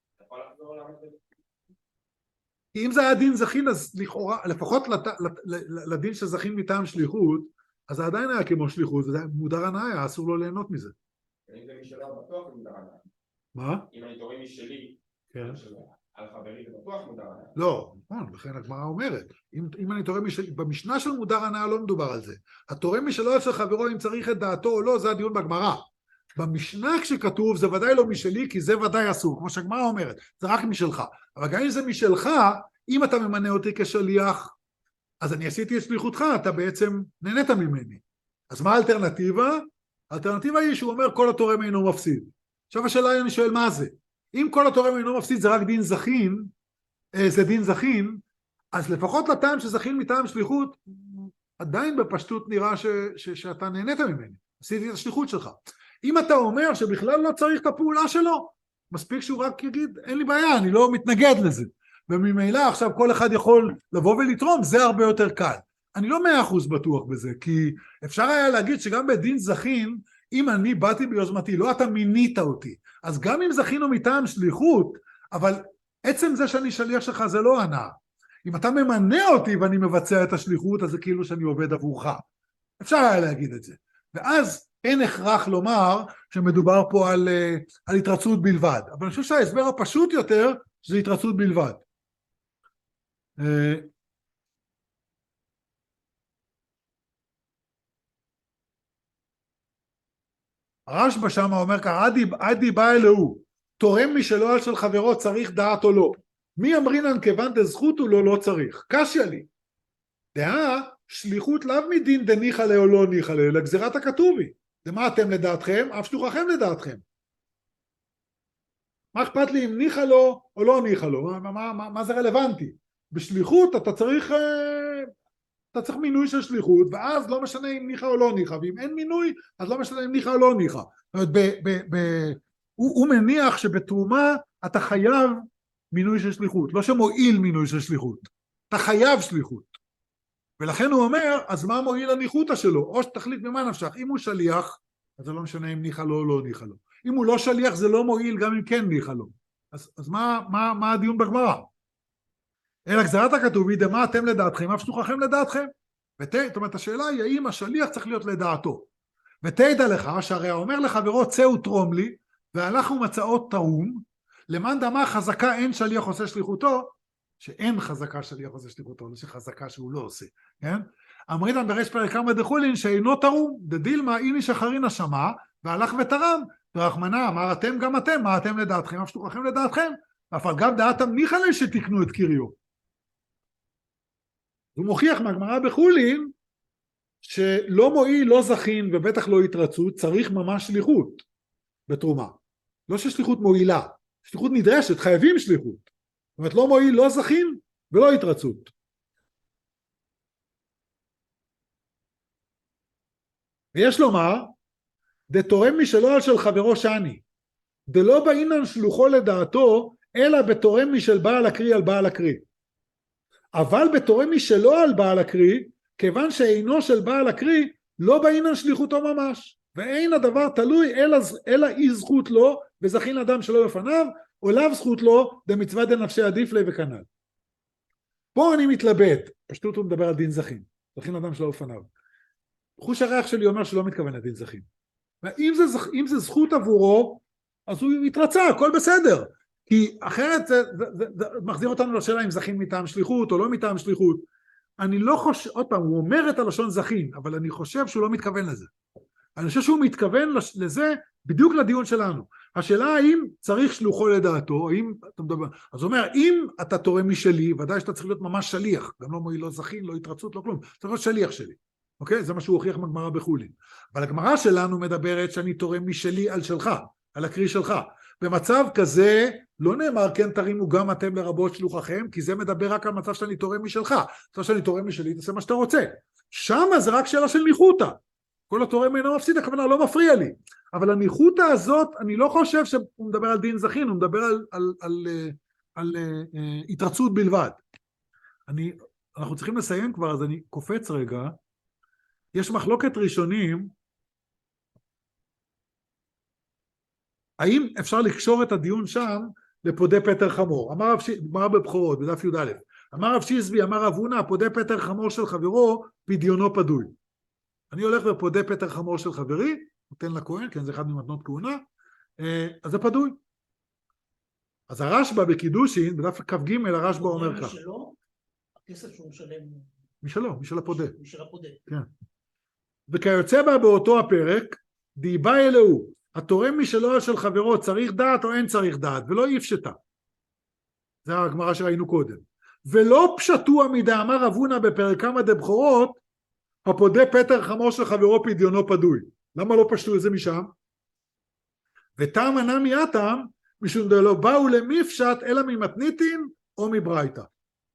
אם זה היה דין זכין, אז לכאורה, לפחות לדין שזכין מטעם שליחות, אז זה עדיין היה כמו שליחות, וזה מודר הנאה, היה אסור לו ליהנות מזה. אם זה משלו, בטוח מודר הנאה. מה? אם אני תורם משלי, על חברי, זה בטוח מודר הנאה. לא, נכון, לכן הגמרא אומרת, אם אני תורם משלי, במשנה של מודר הנאה לא מדובר על זה. התורם משלו אצל חברו, אם צריך את דעתו או לא, זה הדיון בגמרא. במשנה כשכתוב, זה ודאי לא משלי, כי זה ודאי אסור, כמו שהגמרא אומרת, זה רק משלך. אבל גם אם זה משלך, אם אתה ממנה אותי כשליח, אז אני עשיתי את שליחותך, אתה בעצם נהנית ממני. אז מה האלטרנטיבה? האלטרנטיבה היא שהוא אומר, כל התורם אינו מפסיד. עכשיו השאלה היא, אני שואל, מה זה? אם כל התורם אינו מפסיד, זה רק דין זכין, זה דין זכין, אז לפחות לטעם שזכין מטעם שליחות, עדיין בפשטות נראה ש, ש, שאתה נהנית ממני. עשיתי את השליחות שלך. אם אתה אומר שבכלל לא צריך את הפעולה שלו, מספיק שהוא רק יגיד, אין לי בעיה, אני לא מתנגד לזה. וממילא עכשיו כל אחד יכול לבוא ולתרום, זה הרבה יותר קל. אני לא מאה אחוז בטוח בזה, כי אפשר היה להגיד שגם בדין זכין, אם אני באתי ביוזמתי, לא אתה מינית אותי, אז גם אם זכינו מטעם שליחות, אבל עצם זה שאני שליח שלך זה לא הנאה. אם אתה ממנה אותי ואני מבצע את השליחות, אז זה כאילו שאני עובד עבורך. אפשר היה להגיד את זה. ואז אין הכרח לומר שמדובר פה על, על התרצות בלבד. אבל אני חושב שההסבר הפשוט יותר, זה התרצות בלבד. הרשב"א שם אומר כך, עדי, עדי בא אלוהו, תורם משלו על של חברו צריך דעת או לא. מי אמרינן כיוון דזכות הוא לא לא צריך. קשיא לי. דעה, שליחות לאו מדין דניחא לה או לא ניחא לה, אלא גזירת הכתובי. ומה אתם לדעתכם? אף שלוחכם לדעתכם. מה אכפת לי אם ניחא לו או לא ניחא לו? מה, מה, מה, מה זה רלוונטי? בשליחות אתה צריך, אתה צריך מינוי של שליחות, ואז לא משנה אם ניחא או לא ניחא, ואם אין מינוי, אז לא משנה אם ניחא או לא ניחא. זאת אומרת, ב, ב, ב, הוא, הוא מניח שבתרומה אתה חייב מינוי של שליחות, לא שמועיל מינוי של שליחות. אתה חייב שליחות. ולכן הוא אומר, אז מה מועיל הניחותא שלו? או שתחליט ממה נפשך. אם הוא שליח, אז זה לא משנה אם ניחא לו או לא ניחא לו. אם הוא לא שליח, זה לא מועיל גם אם כן ניחא לו. אז, אז מה, מה, מה הדיון בגמרא? אלא גזירת הכתובי, דמה אתם לדעתכם, אף שלוחכם לדעתכם. ות... זאת אומרת, השאלה היא, האם השליח צריך להיות לדעתו. ותדע לך, שהרי אומר לחברו, צא ותרום לי, והלך ומצאות תרום, למען דמה חזקה אין שליח עושה שליחותו, שאין חזקה שליח עושה שליחותו, לא שחזקה שהוא לא עושה, כן? אמריתן בריש פרק כמה דחולין, שאינו תרום, דדילמה איני שחרינה שמע, והלך ותרם, ורחמנה אמר אתם גם אתם, מה אתם לדעתכם, אף שלוחכם לדעתכם, אבל גם דעתם ניחא ליה שתקנו את קיריו. הוא מוכיח מהגמרא בחולין, שלא מועיל, לא זכין, ובטח לא התרצות, צריך ממש שליחות בתרומה. לא ששליחות מועילה, שליחות נדרשת, חייבים שליחות. זאת אומרת, לא מועיל, לא זכין, ולא התרצות. ויש לומר, דתורם משלו על של חברו שני, דלא באינן שלוחו לדעתו, אלא בתורם משל בעל הקרי על בעל הקרי. אבל בתורם משלו על בעל הקרי, כיוון שאינו של בעל הקרי, לא באינן שליחותו ממש, ואין הדבר תלוי אלא, אלא אי זכות לו, וזכין אדם שלא בפניו, או לאו זכות לו, דמצווה דנפשי עדיף לי וכנ"ל. פה אני מתלבט, פשטות הוא מדבר על דין זכין, זכין אדם שלא בפניו. חוש הריח שלי אומר שלא מתכוון לדין זכין. ואם זה, אם זה זכות עבורו, אז הוא יתרצה, הכל בסדר. כי אחרת זה, זה, זה, זה מחזיר אותנו לשאלה אם זכין מטעם שליחות או לא מטעם שליחות. אני לא חושב, עוד פעם, הוא אומר את הלשון זכין, אבל אני חושב שהוא לא מתכוון לזה. אני חושב שהוא מתכוון לזה בדיוק לדיון שלנו. השאלה האם צריך שלוחו לדעתו, האם אתה מדבר, אז הוא אומר, אם אתה תורם משלי, ודאי שאתה צריך להיות ממש שליח, גם לא מועיל, לא זכין, לא התרצות, לא כלום, צריך להיות שליח שלי. אוקיי? זה מה שהוא הוכיח מהגמרא בחולין. אבל הגמרא שלנו מדברת שאני תורם משלי על שלך, על הקרי שלך. במצב כזה, לא נאמר כן תרימו גם אתם לרבות שלוחכם, כי זה מדבר רק על מצב שאני תורם משלך. מצב שאני תורם משלי, תעשה מה שאתה רוצה. שמה זה רק שאלה של ניחותא. כל התורם אינו מפסיד, הכוונה לא מפריע לי. אבל הניחותא הזאת, אני לא חושב שהוא מדבר על דין זכין, הוא מדבר על, על, על, על, על uh, התרצות בלבד. אני, אנחנו צריכים לסיים כבר, אז אני קופץ רגע. יש מחלוקת ראשונים, האם אפשר לקשור את הדיון שם לפודה פטר חמור? אמר רב שיזבי, אמר בבחורות, בדף י"א, אמר רב שיזבי, אמר רב הונא, פודה פטר חמור של חברו, פדיונו פדוי. אני הולך ופודה פטר חמור של חברי, נותן לכהן, כן זה אחד ממתנות כהונה, אז זה פדוי. אז הרשב"א בקידושין, בדף כ"ג, הרשב"א אומר כך. משלו, הכסף שהוא משלם. משלו, משל הפודה. משל הפודה. כן. וכיוצא בה באותו הפרק, דיבה אלוהו, התורם משלו של חברו צריך דעת או אין צריך דעת, ולא אי פשטה. זה הגמרא שראינו קודם. ולא פשטו מדאמר רב הונא בפרק כמה דבחורות, הפודה פטר חמור של חברו פדיונו פדוי. למה לא פשטו את זה משם? וטעם הנמי הטעם, משום דלא באו למפשט אלא ממתניתין או מברייתא.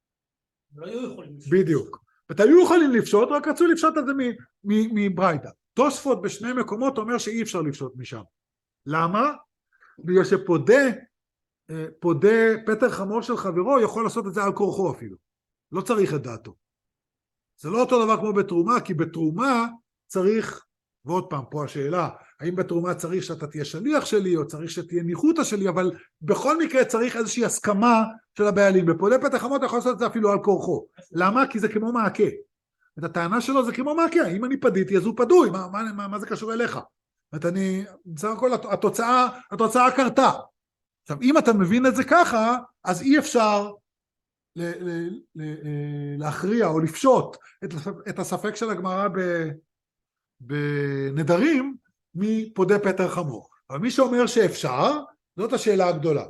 לא היו יכולים לפשוט. בדיוק. והיו יכולים לפשוט, רק רצו לפשוט את זה מברייתא. תוספות בשני מקומות אומר שאי אפשר לפשוט משם. למה? בגלל שפודה, פודה פטר חמור של חברו יכול לעשות את זה על כורחו אפילו. לא צריך את דעתו. זה לא אותו דבר כמו בתרומה, כי בתרומה צריך, ועוד פעם פה השאלה, האם בתרומה צריך שאתה תהיה שליח שלי, או צריך שתהיה ניחותא שלי, אבל בכל מקרה צריך איזושהי הסכמה של הבעלים. בפודה פטר חמור אתה יכול לעשות את זה אפילו על כורחו. למה? כי זה כמו מעקה. את הטענה שלו זה כמו מעקה, אם אני פדיתי אז הוא פדוי, מה, מה, מה, מה זה קשור אליך? זאת אני, בסך הכל התוצאה, התוצאה קרתה. עכשיו, אם אתה מבין את זה ככה, אז אי אפשר ל- ל- ל- להכריע או לפשוט את, את הספק של הגמרא ב- בנדרים מפודה פטר חמור. אבל מי שאומר שאפשר, זאת השאלה הגדולה.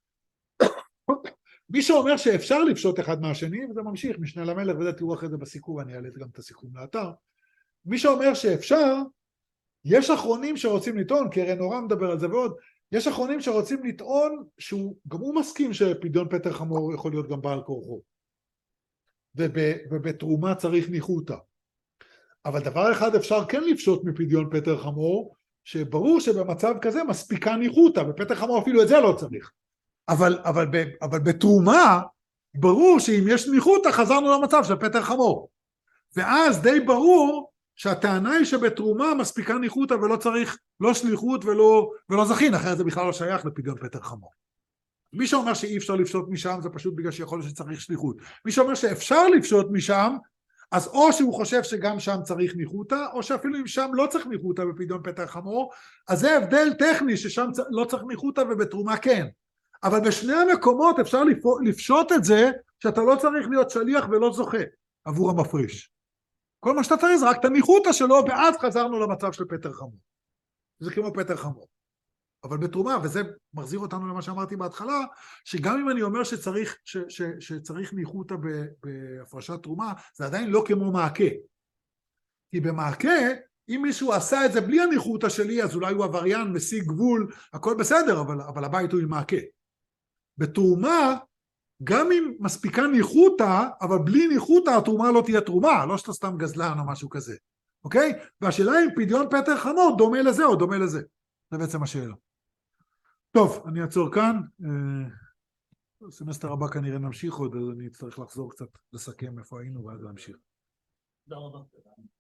מי שאומר שאפשר לפשוט אחד מהשני, וזה ממשיך, משנה למלך, וזה תראו אחרי זה בסיכום, אני אעלה גם את הסיכום לאתר. מי שאומר שאפשר, יש אחרונים שרוצים לטעון, קרן אורה מדבר על זה ועוד, יש אחרונים שרוצים לטעון שהוא, גם הוא מסכים שפדיון פטר חמור יכול להיות גם בעל כורחו. וב, ובתרומה צריך ניחותא. אבל דבר אחד אפשר כן לפשוט מפדיון פטר חמור, שברור שבמצב כזה מספיקה ניחותא, בפטר חמור אפילו את זה לא צריך. אבל, אבל, אבל בתרומה, ברור שאם יש ניחותא חזרנו למצב של פטר חמור. ואז די ברור שהטענה היא שבתרומה מספיקה ניחותא ולא צריך לא שליחות ולא, ולא זכין, אחרת זה בכלל לא שייך לפדיון פטר חמור. מי שאומר שאי אפשר לפשוט משם זה פשוט בגלל שיכול להיות שצריך שליחות. מי שאומר שאפשר לפשוט משם, אז או שהוא חושב שגם שם צריך ניחותא, או שאפילו אם שם לא צריך ניחותא בפדיון פטר חמור, אז זה הבדל טכני ששם לא צריך ניחותא ובתרומה כן. אבל בשני המקומות אפשר לפשוט את זה שאתה לא צריך להיות שליח ולא זוכה עבור המפריש. כל מה שאתה צריך זה רק את הניחותא שלו, ואז חזרנו למצב של פטר חמור. זה כמו פטר חמור. אבל בתרומה, וזה מחזיר אותנו למה שאמרתי בהתחלה, שגם אם אני אומר שצריך, ש, ש, שצריך ניחותא בהפרשת תרומה, זה עדיין לא כמו מעקה. כי במעקה, אם מישהו עשה את זה בלי הניחותא שלי, אז אולי הוא עבריין, משיג גבול, הכל בסדר, אבל, אבל הבית הוא עם מעקה. בתרומה, גם אם מספיקה ניחותא, אבל בלי ניחותא התרומה לא תהיה תרומה, לא שאתה סתם גזלן או משהו כזה. אוקיי? והשאלה אם פדיון פטר חמור דומה לזה או דומה לזה. זה בעצם השאלה. טוב, אני אעצור כאן. סמסטר הבא כנראה נמשיך עוד, אז אני אצטרך לחזור קצת לסכם איפה היינו ואז להמשיך. תודה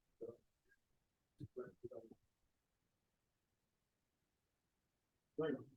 רבה.